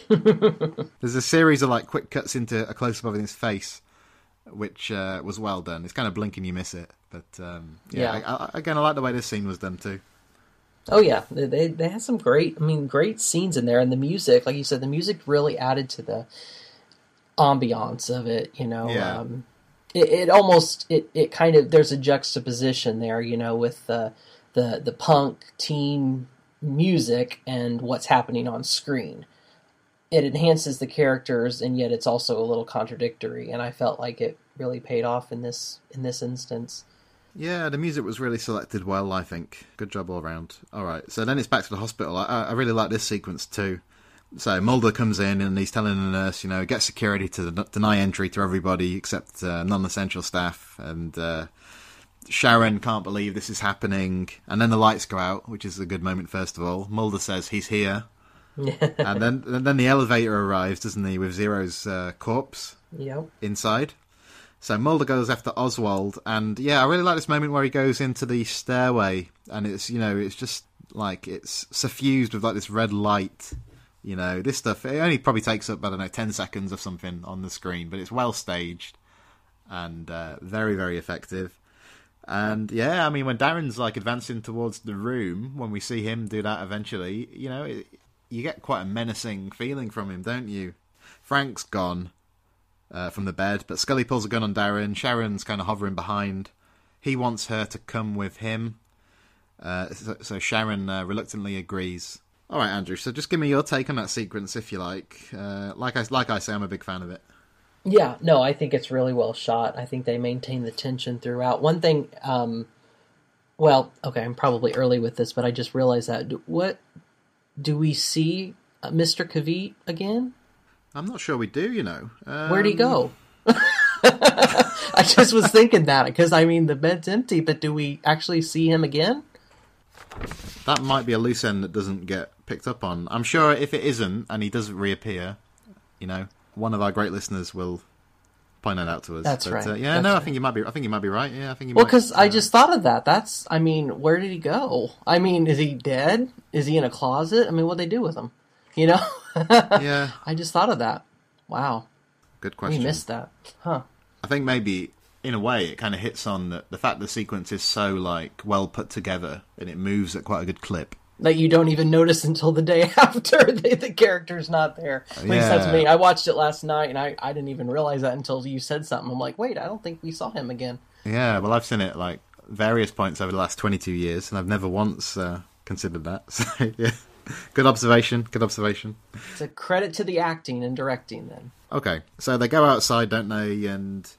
S2: There's a series of like quick cuts into a close-up of his face, which uh, was well done. It's kind of blink and you miss it. But um, yeah, yeah. I, I, again, I like the way this scene was done too.
S3: Oh yeah, they, they they had some great, I mean, great scenes in there, and the music, like you said, the music really added to the ambiance of it. You know,
S2: yeah.
S3: um, it, it almost it, it kind of, there's a juxtaposition there, you know, with the the the punk teen music and what's happening on screen. It enhances the characters, and yet it's also a little contradictory, and I felt like it really paid off in this in this instance.
S2: Yeah, the music was really selected well, I think. Good job all round. All right, so then it's back to the hospital. I, I really like this sequence too. So Mulder comes in and he's telling the nurse, you know, get security to the, deny entry to everybody except uh, non-essential staff. And uh, Sharon can't believe this is happening. And then the lights go out, which is a good moment, first of all. Mulder says he's here. and then and then the elevator arrives, doesn't he, with Zero's uh, corpse
S3: yep.
S2: inside. So Mulder goes after Oswald. And, yeah, I really like this moment where he goes into the stairway. And it's, you know, it's just like it's suffused with, like, this red light. You know, this stuff, it only probably takes up, I don't know, ten seconds of something on the screen, but it's well staged and uh, very, very effective. And, yeah, I mean, when Darren's, like, advancing towards the room, when we see him do that eventually, you know, it, you get quite a menacing feeling from him, don't you? Frank's gone uh, from the bed, but Scully pulls a gun on Darren. Sharon's kind of hovering behind. He wants her to come with him. Uh, so, so Sharon uh, reluctantly agrees. All right, Andrew, so just give me your take on that sequence, if you like. Uh, like I like I say, I'm a big fan of it.
S3: Yeah, no, I think it's really well shot. I think they maintain the tension throughout. One thing, um, well, okay, I'm probably early with this, but I just realized that. What, do we see uh, Mister Kavit again?
S2: I'm not sure we do, you know. Um...
S3: Where'd he go? I just was thinking that, because, I mean, the bed's empty, but do we actually see him again?
S2: That might be a loose end that doesn't get picked up on. I'm sure if it isn't, and he doesn't reappear, you know, one of our great listeners will point that out to us.
S3: That's
S2: but,
S3: right.
S2: Uh, yeah,
S3: That's
S2: no,
S3: right.
S2: I think you might be. I think you might be right. Yeah, I think you.
S3: Well,
S2: might.
S3: because
S2: uh,
S3: I just thought of that. That's, I mean, where did he go? I mean, is he dead? Is he in a closet? I mean, what'd they do with him? You know?
S2: Yeah.
S3: I just thought of that. Wow.
S2: Good question.
S3: We missed that. Huh.
S2: I think maybe in a way it kind of hits on the, the fact the sequence is so like well put together and it moves at quite a good clip.
S3: That you don't even notice until the day after the, the character's not there. At least
S2: Yeah.
S3: that's me. I watched it last night, and I, I didn't even realize that until you said something. I'm like, wait, I don't think we saw him again.
S2: Yeah, well, I've seen it like various points over the last twenty-two years, and I've never once uh, considered that. So, yeah, good observation. Good observation.
S3: It's a credit to the acting and directing, then.
S2: Okay, so they go outside, don't they? And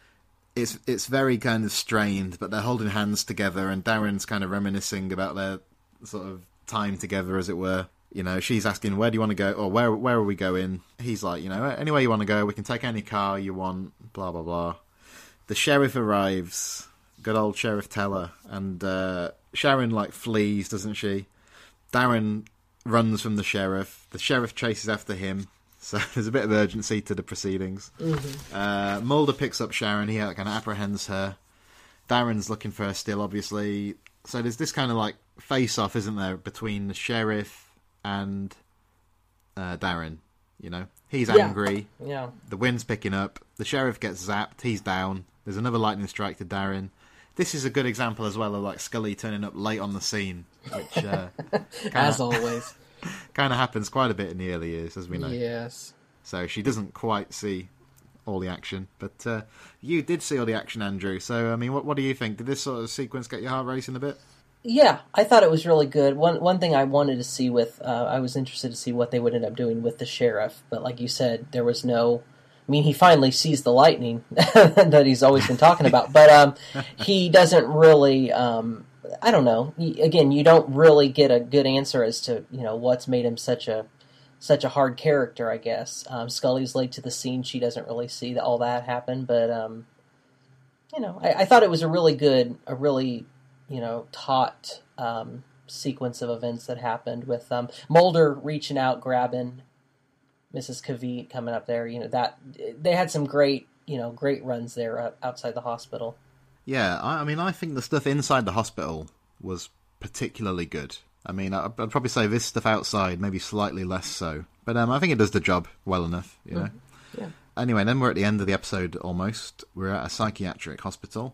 S2: it's it's very kind of strained, but they're holding hands together, and Darren's kind of reminiscing about their sort of time together, as it were. You know, she's asking, where do you want to go? Or where where are we going? He's like, you know, anywhere you want to go. We can take any car you want, blah, blah, blah. The sheriff arrives, good old Sheriff Teller, and uh, Sharon, like, flees, doesn't she? Darren runs from the sheriff. The sheriff chases after him, so there's a bit of urgency to the proceedings.
S3: Mm-hmm.
S2: Uh, Mulder picks up Sharon. He kind of apprehends her. Darren's looking for her still, obviously. So there's this kind of, like, face-off, isn't there, between the sheriff and uh, Darren, you know? He's
S3: Yeah.
S2: angry.
S3: Yeah.
S2: The wind's picking up. The sheriff gets zapped. He's down. There's another lightning strike to Darren. This is a good example as well of, like, Scully turning up late on the scene, which uh,
S3: As always.
S2: kind of happens quite a bit in the early years, as we know.
S3: Yes.
S2: So she doesn't quite see all the action. But uh, you did see all the action, Andrew. So, I mean, what, what do you think? Did this sort of sequence get your heart racing a bit?
S3: Yeah, I thought it was really good. One one thing I wanted to see with, uh, I was interested to see what they would end up doing with the sheriff. But like you said, there was no, I mean, he finally sees the lightning that he's always been talking about. But um, he doesn't really, um, I don't know. He, again, you don't really get a good answer as to, you know, what's made him such a such a hard character, I guess. Um, Scully's late to the scene. She doesn't really see all that happen. But, um, you know, I, I thought it was a really good, a really... you know, taut um, sequence of events that happened with um, Mulder reaching out, grabbing Missus Kavit coming up there. You know, that they had some great, you know, great runs there outside the hospital.
S2: Yeah, I, I mean, I think the stuff inside the hospital was particularly good. I mean, I, I'd probably say this stuff outside, maybe slightly less so. But um, I think it does the job well enough, you know.
S3: Mm-hmm. Yeah.
S2: Anyway, then we're at the end of the episode almost. We're at a psychiatric hospital.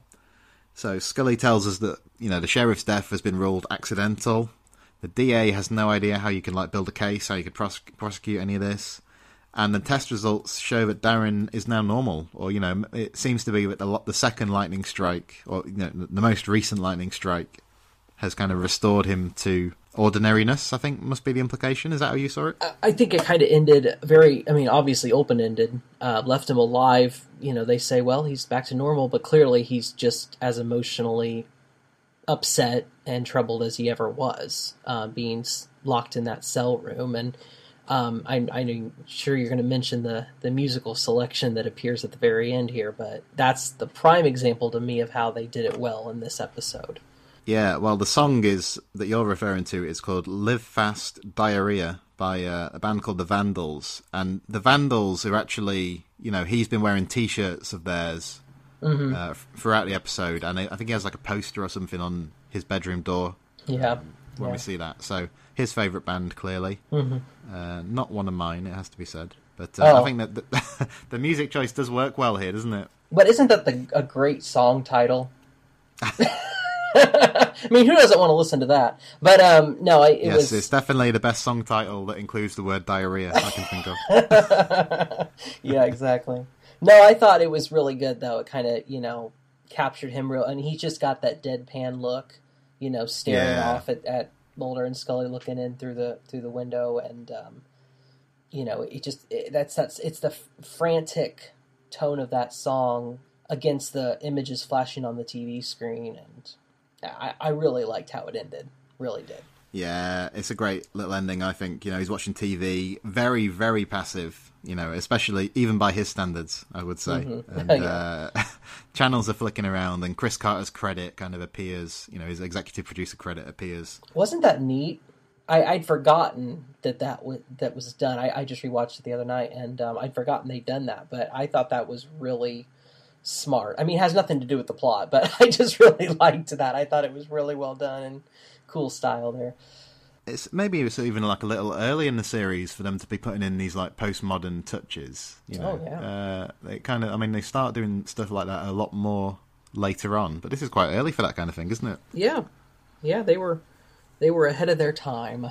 S2: So Scully tells us that, you know, the sheriff's death has been ruled accidental. The D A has no idea how you can, like, build a case, how you could pros- prosecute any of this. And the test results show that Darren is now normal. Or, you know, it seems to be that the, the second lightning strike, or, you know, the most recent lightning strike, has kind of restored him to ordinariness, I think, must be the implication. Is that how you saw it?
S3: I think it kind of ended very, I mean, obviously open-ended, uh, left him alive. You know, they say, well, he's back to normal, but clearly he's just as emotionally upset and troubled as he ever was, uh, being locked in that cell room. And um, I'm, I'm sure you're going to mention the, the musical selection that appears at the very end here, but that's the prime example to me of how they did it well in this episode.
S2: Yeah, well, the song is that you're referring to is called Live Fast Diarrhea by uh, a band called The Vandals. And The Vandals are actually, you know, he's been wearing T-shirts of theirs mm-hmm. uh, throughout the episode. And I think he has like a poster or something on his bedroom door.
S3: Yeah.
S2: Um, when
S3: yeah.
S2: we see that. So his favourite band, clearly. Mm-hmm. Uh, not one of mine, it has to be said. But uh, oh. I think that the, the music choice does work well here, doesn't it?
S3: But isn't that the, a great song title? I mean, who doesn't want to listen to that? But um, no, I, it
S2: yes,
S3: was...
S2: it's definitely the best song title that includes the word diarrhea I can think of.
S3: Yeah, exactly. No, I thought it was really good, though. It kind of, you know, captured him real, and he just got that deadpan look, you know, staring
S2: yeah.
S3: off at, at Mulder and Scully looking in through the through the window, and um, you know, it just it, that's that's it's the f- frantic tone of that song against the images flashing on the T V screen, and I, I really liked how it ended. Really did.
S2: Yeah, it's a great little ending, I think. You know, he's watching T V, very, very passive, you know, especially even by his standards, I would say. Mm-hmm. And yeah. uh, channels are flicking around, and Chris Carter's credit kind of appears, you know, his executive producer credit appears.
S3: Wasn't that neat? I, I'd forgotten that that, w- that was done. I, I just rewatched it the other night, and um, I'd forgotten they'd done that, but I thought that was really smart. I mean, it has nothing to do with the plot, but I just really liked that. I thought it was really well done and cool style there.
S2: It's maybe it's even like a little early in the series for them to be putting in these like postmodern touches. You know,
S3: oh, yeah.
S2: uh, they kind of. I mean, they start doing stuff like that a lot more later on, but this is quite early for that kind of thing, isn't it?
S3: Yeah, yeah, they were they were ahead of their time.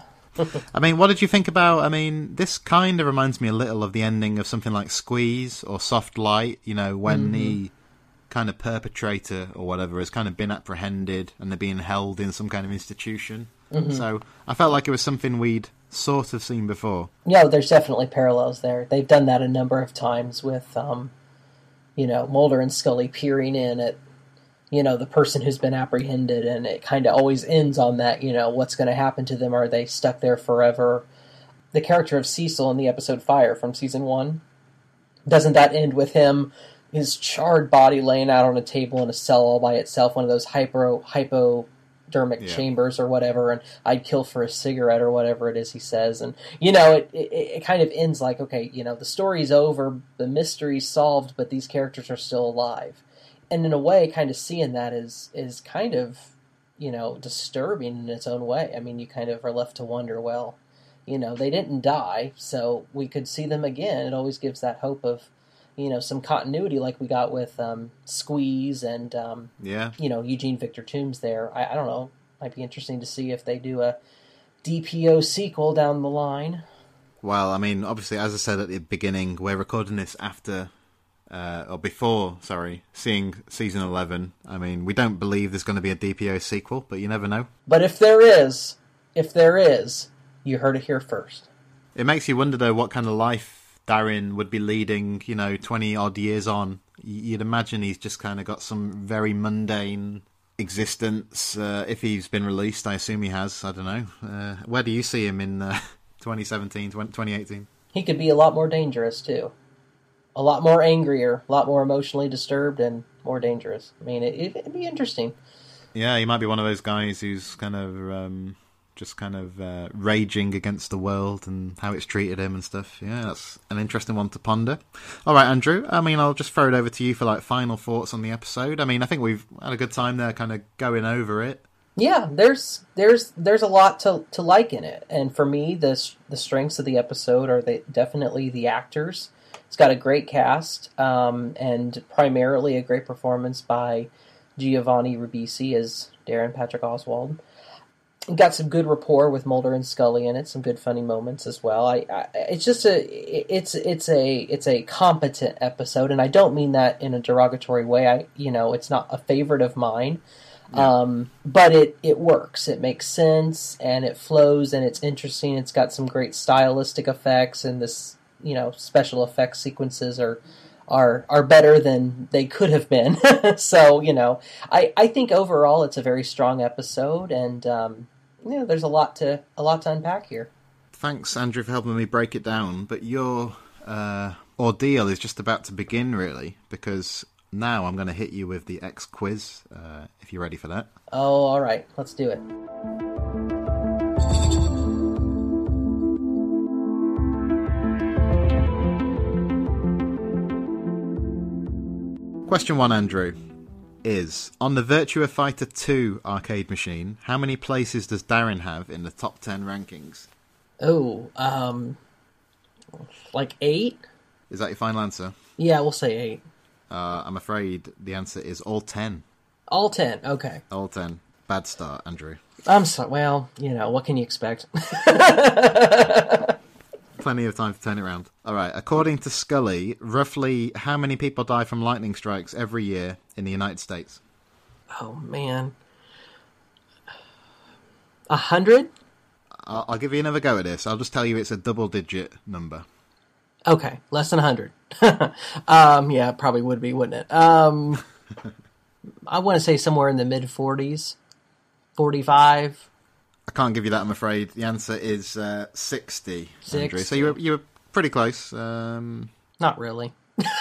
S2: I mean, what did you think about? I mean, this kind of reminds me a little of the ending of something like Squeeze or Soft Light. You know, when mm-hmm. the kind of perpetrator or whatever has kind of been apprehended and they're being held in some kind of institution. Mm-hmm. So I felt like it was something we'd sort of seen before.
S3: Yeah, there's definitely parallels there. They've done that a number of times with, um, you know, Mulder and Scully peering in at, you know, the person who's been apprehended, and it kind of always ends on that, you know, what's going to happen to them? Are they stuck there forever? The character of Cecil in the episode Fire from season one, doesn't that end with him, his charred body laying out on a table in a cell all by itself, one of those hypo, hypodermic yeah. chambers or whatever, and I'd kill for a cigarette or whatever it is he says. And, you know, it, it, it kind of ends like, okay, you know, the story's over, the mystery's solved, but these characters are still alive. And in a way, kind of seeing that is is kind of, you know, disturbing in its own way. I mean, you kind of are left to wonder, well, you know, they didn't die, so we could see them again. It always gives that hope of, you know, some continuity like we got with um, Squeeze and, um,
S2: yeah.
S3: you know, Eugene Victor Toombs there. I, I don't know. Might be interesting to see if they do a D P O sequel down the line.
S2: Well, I mean, obviously, as I said at the beginning, we're recording this after... Uh, or before, sorry, seeing season eleven. I mean, we don't believe there's going to be a D P O sequel, but you never know.
S3: But if there is, if there is, you heard it here first.
S2: It makes you wonder, though, what kind of life Darren would be leading, you know, twenty-odd years on. You'd imagine he's just kind of got some very mundane existence. Uh, if he's been released, I assume he has. I don't know. Uh, where do you see him in uh, twenty seventeen, twenty eighteen?
S3: He could be a lot more dangerous, too. A lot more angrier, a lot more emotionally disturbed, and more dangerous. I mean, it, it'd be interesting.
S2: Yeah, he might be one of those guys who's kind of um, just kind of uh, raging against the world and how it's treated him and stuff. Yeah, that's an interesting one to ponder. All right, Andrew, I mean, I'll just throw it over to you for like final thoughts on the episode. I mean, I think we've had a good time there kind of going over it.
S3: Yeah, there's there's there's a lot to, to like in it. And for me, the, the strengths of the episode are the, definitely the actors. It's got a great cast, um, and primarily a great performance by Giovanni Ribisi as Darren Patrick Oswald. It got some good rapport with Mulder and Scully in it, some good funny moments as well. I, I it's just a it's it's a it's a competent episode, and I don't mean that in a derogatory way. I you know it's not a favorite of mine. Yeah. Um, but it, it works. It makes sense, and it flows, and it's interesting. It's got some great stylistic effects, and this, you know, special effects sequences are are are better than they could have been. So, you know, I, I think overall it's a very strong episode, and um, you know, there's a lot to a lot to unpack here.
S2: Thanks, Andrew, for helping me break it down. But your uh, ordeal is just about to begin, really, because now I'm going to hit you with the X quiz, uh, if you're ready for that.
S3: Oh, all right. Let's do it.
S2: Question one, Andrew, is, on the Virtua Fighter two arcade machine, how many places does Darren have in the top ten rankings?
S3: Oh, um, like eight?
S2: Is that your final answer?
S3: Yeah, we'll say eight.
S2: Uh, I'm afraid the answer is all ten.
S3: All ten, okay.
S2: All ten. Bad start, Andrew.
S3: I'm sorry. Well, you know, what can you expect?
S2: Plenty of time to turn it around. All right, according to Scully, roughly how many people die from lightning strikes every year in the United States?
S3: Oh, man. A hundred?
S2: I'll, I'll give you another go at this. I'll just tell you it's a double-digit number.
S3: Okay, less than a hundred. um, yeah, it probably would be, wouldn't it? Um, I want to say somewhere in the mid-forties. forty-five.
S2: I can't give you that, I'm afraid. The answer is uh, sixty,
S3: sixty.
S2: Andrew. So you were, you were pretty close. Um...
S3: Not really.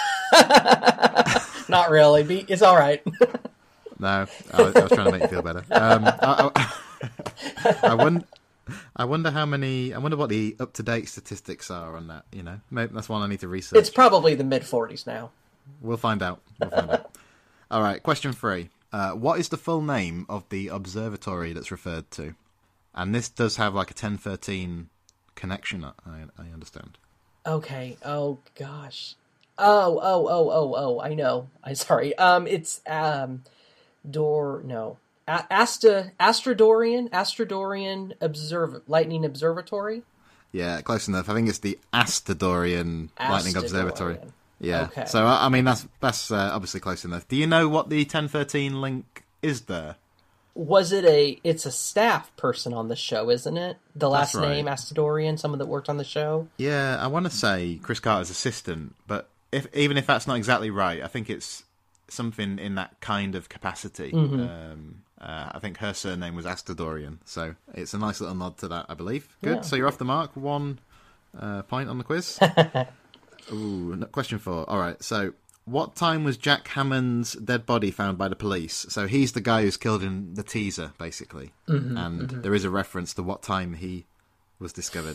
S3: Not really. Be- it's all right.
S2: No, I was, I was trying to make you feel better. Um, I, I, I, wonder, I wonder how many... I wonder what the up-to-date statistics are on that, you know. Maybe that's one I need to research.
S3: It's probably the mid-forties now.
S2: We'll find out. We'll find out. All right, question three. Uh, what is the full name of the observatory that's referred to? And this does have like a ten thirteen connection, I, I understand.
S3: Okay. Oh, gosh. Oh, oh, oh, oh, oh, I know. I'm sorry. Um, it's, um, Dor, no. A- Asta, Astrodorian, Astrodorian Observ- Lightning Observatory?
S2: Yeah, close enough. I think it's the Astrodorian Lightning Observatory. Yeah.
S3: Okay.
S2: So, I mean, that's that's uh, obviously close enough. Do you know what the ten thirteen link is there?
S3: Was it a... It's a staff person on the show, isn't it? The last
S2: That's right.
S3: name, Astrodorian, someone that worked on the show?
S2: Yeah, I want to say Chris Carter's assistant, but if even if that's not exactly right, I think it's something in that kind of capacity.
S3: Mm-hmm.
S2: Um, uh, I think her surname was Astrodorian, so it's a nice little nod to that, I believe. Good,
S3: Yeah.
S2: so you're off the mark. One uh, point on the quiz. Ooh, no, question four. All right, so what time was Jack Hammond's dead body found by the police? So he's the guy who's killed in the teaser, basically.
S3: Mm-hmm,
S2: and
S3: mm-hmm.
S2: there is a reference to what time he was discovered.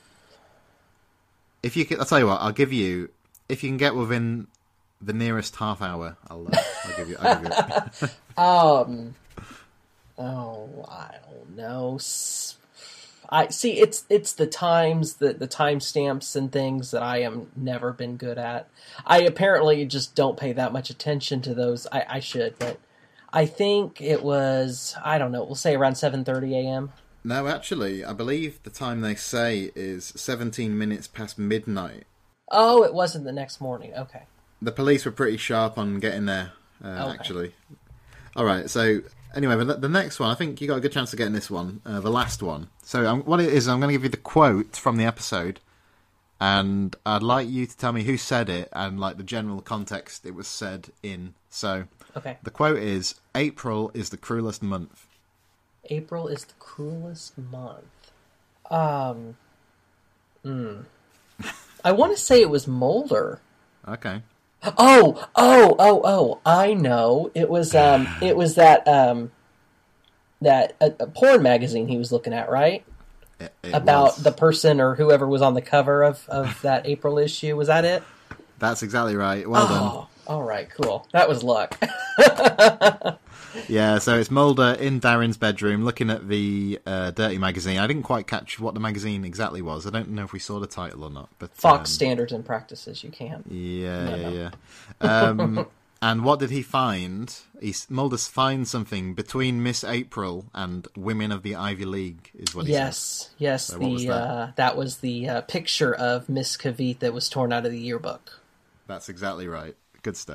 S2: If you, can, I'll tell you what, I'll give you, if you can get within the nearest half hour, I'll, uh, I'll give you. I'll give you it.
S3: um. Oh, I don't know. I see. It's it's the times, the the timestamps and things that I am never been good at. I apparently just don't pay that much attention to those. I, I should, but I think it was, I don't know. We'll say around seven thirty a.m.
S2: No, actually, I believe the time they say is seventeen minutes past midnight.
S3: Oh, it wasn't the next morning. Okay.
S2: The police were pretty sharp on getting there, uh,
S3: Okay.
S2: actually. All right, so anyway, the, the next one, I think you got a good chance of getting this one, uh, the last one. So um, what it is, I'm going to give you the quote from the episode, and I'd like you to tell me who said it and like the general context it was said in. So
S3: Okay.
S2: the quote is, "April is the cruelest month."
S3: April is the cruelest month. Um. Hmm. I want to say it was Mulder.
S2: Okay.
S3: Oh, oh, oh, oh! I know. It was um, it was that um, that a, a porn magazine he was looking at, right?
S2: It, it
S3: About
S2: was.
S3: the person or whoever was on the cover of, of that April issue. Was that it?
S2: That's exactly right. Well
S3: Oh, all right, cool. That was luck.
S2: done. Yeah, so it's Mulder in Darren's bedroom looking at the uh, Dirty magazine. I didn't quite catch what the magazine exactly was. I don't know if we saw the title or not. But
S3: Fox
S2: um,
S3: standards and practices. You can't.
S2: Yeah,
S3: No,
S2: yeah,
S3: no.
S2: yeah. Um, and what did he find? He Mulder finds something between Miss April and Women of the Ivy League, is what he says.
S3: Yes, yes.
S2: So
S3: the
S2: what was that?
S3: Uh, that was the uh, picture of Miss Kavith that was torn out of the yearbook.
S2: That's exactly right. Good stuff.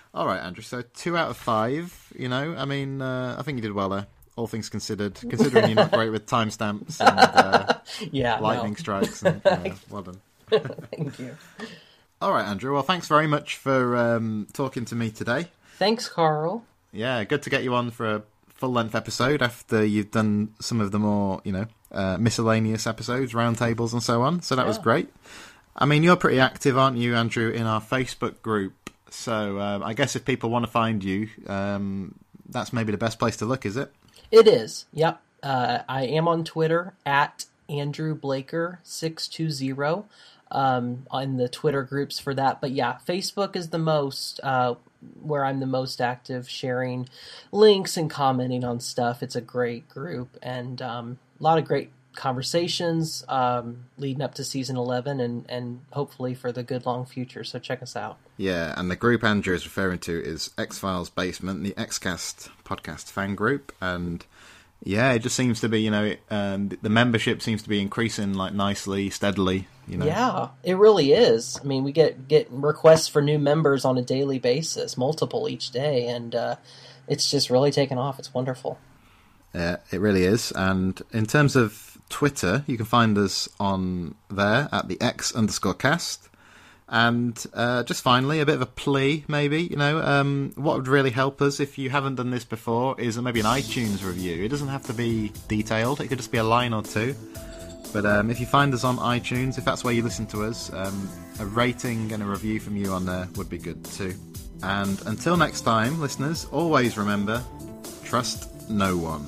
S2: All right, Andrew. So two out of five. You know, I mean, uh, I think you did well there. All things considered, considering you're not great with timestamps and uh,
S3: yeah,
S2: lightning
S3: no.
S2: strikes. And, uh, well done.
S3: Thank you.
S2: All right, Andrew. Well, thanks very much for um, talking to me today.
S3: Thanks, Carl.
S2: Yeah, good to get you on for a full-length episode after you've done some of the more, you know, uh, miscellaneous episodes, roundtables and so on. So that yeah. was great. I mean, you're pretty active, aren't you, Andrew, in our Facebook group? So um, I guess if people want to find you, um, that's maybe the best place to look, is it?
S3: It is, yep. Uh, I am on Twitter at Andrew Blaker six two zero um, on the Twitter groups for that. But yeah, Facebook is the most, uh, where I'm the most active, sharing links and commenting on stuff. It's a great group and um, a lot of great conversations um, leading up to season eleven and, and hopefully for the good long future. So check us out.
S2: Yeah, and the group Andrew is referring to is X-Files Basement, the X-Cast podcast fan group. And yeah, it just seems to be, you know, um, the membership seems to be increasing like nicely, steadily, you know.
S3: Yeah, it really is. I mean, we get, get requests for new members on a daily basis, multiple each day. And uh, it's just really taken off. It's wonderful.
S2: Yeah, it really is. And in terms of Twitter, you can find us on there at the X underscore cast. And uh, just finally, a bit of a plea, maybe, you know, um, what would really help us if you haven't done this before is maybe an iTunes review. It doesn't have to be detailed. It could just be a line or two. But um, if you find us on iTunes, if that's where you listen to us, um, a rating and a review from you on there would be good too. And until next time, listeners, always remember, trust no one.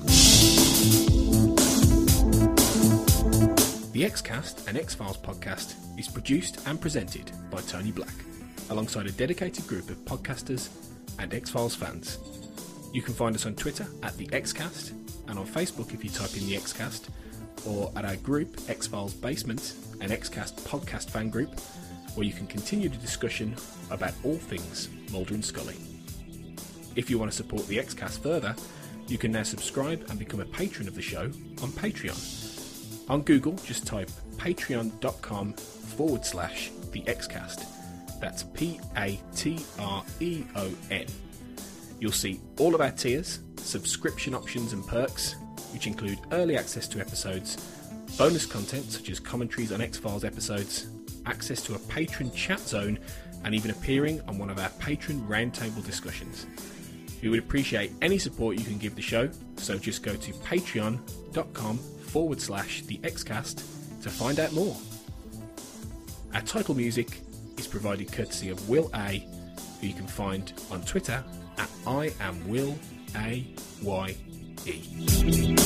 S4: The X-Cast, an X-Files podcast, is produced and presented by Tony Black, alongside a dedicated group of podcasters and X-Files fans. You can find us on Twitter at The X-Cast, and on Facebook if you type in The X-Cast, or at our group, X-Files Basement, an X-Cast podcast fan group, where you can continue the discussion about all things Mulder and Scully. If you want to support The X-Cast further, you can now subscribe and become a patron of the show on Patreon. On Google, just type patreon.com forward slash the Xcast. That's P A T R E O N. You'll see all of our tiers, subscription options and perks, which include early access to episodes, bonus content such as commentaries on X-Files episodes, access to a patron chat zone, and even appearing on one of our patron roundtable discussions. We would appreciate any support you can give the show, so just go to patreon.com forward slash the Xcast to find out more. Our title music is provided courtesy of Will A, who you can find on Twitter at I am Will A Y E.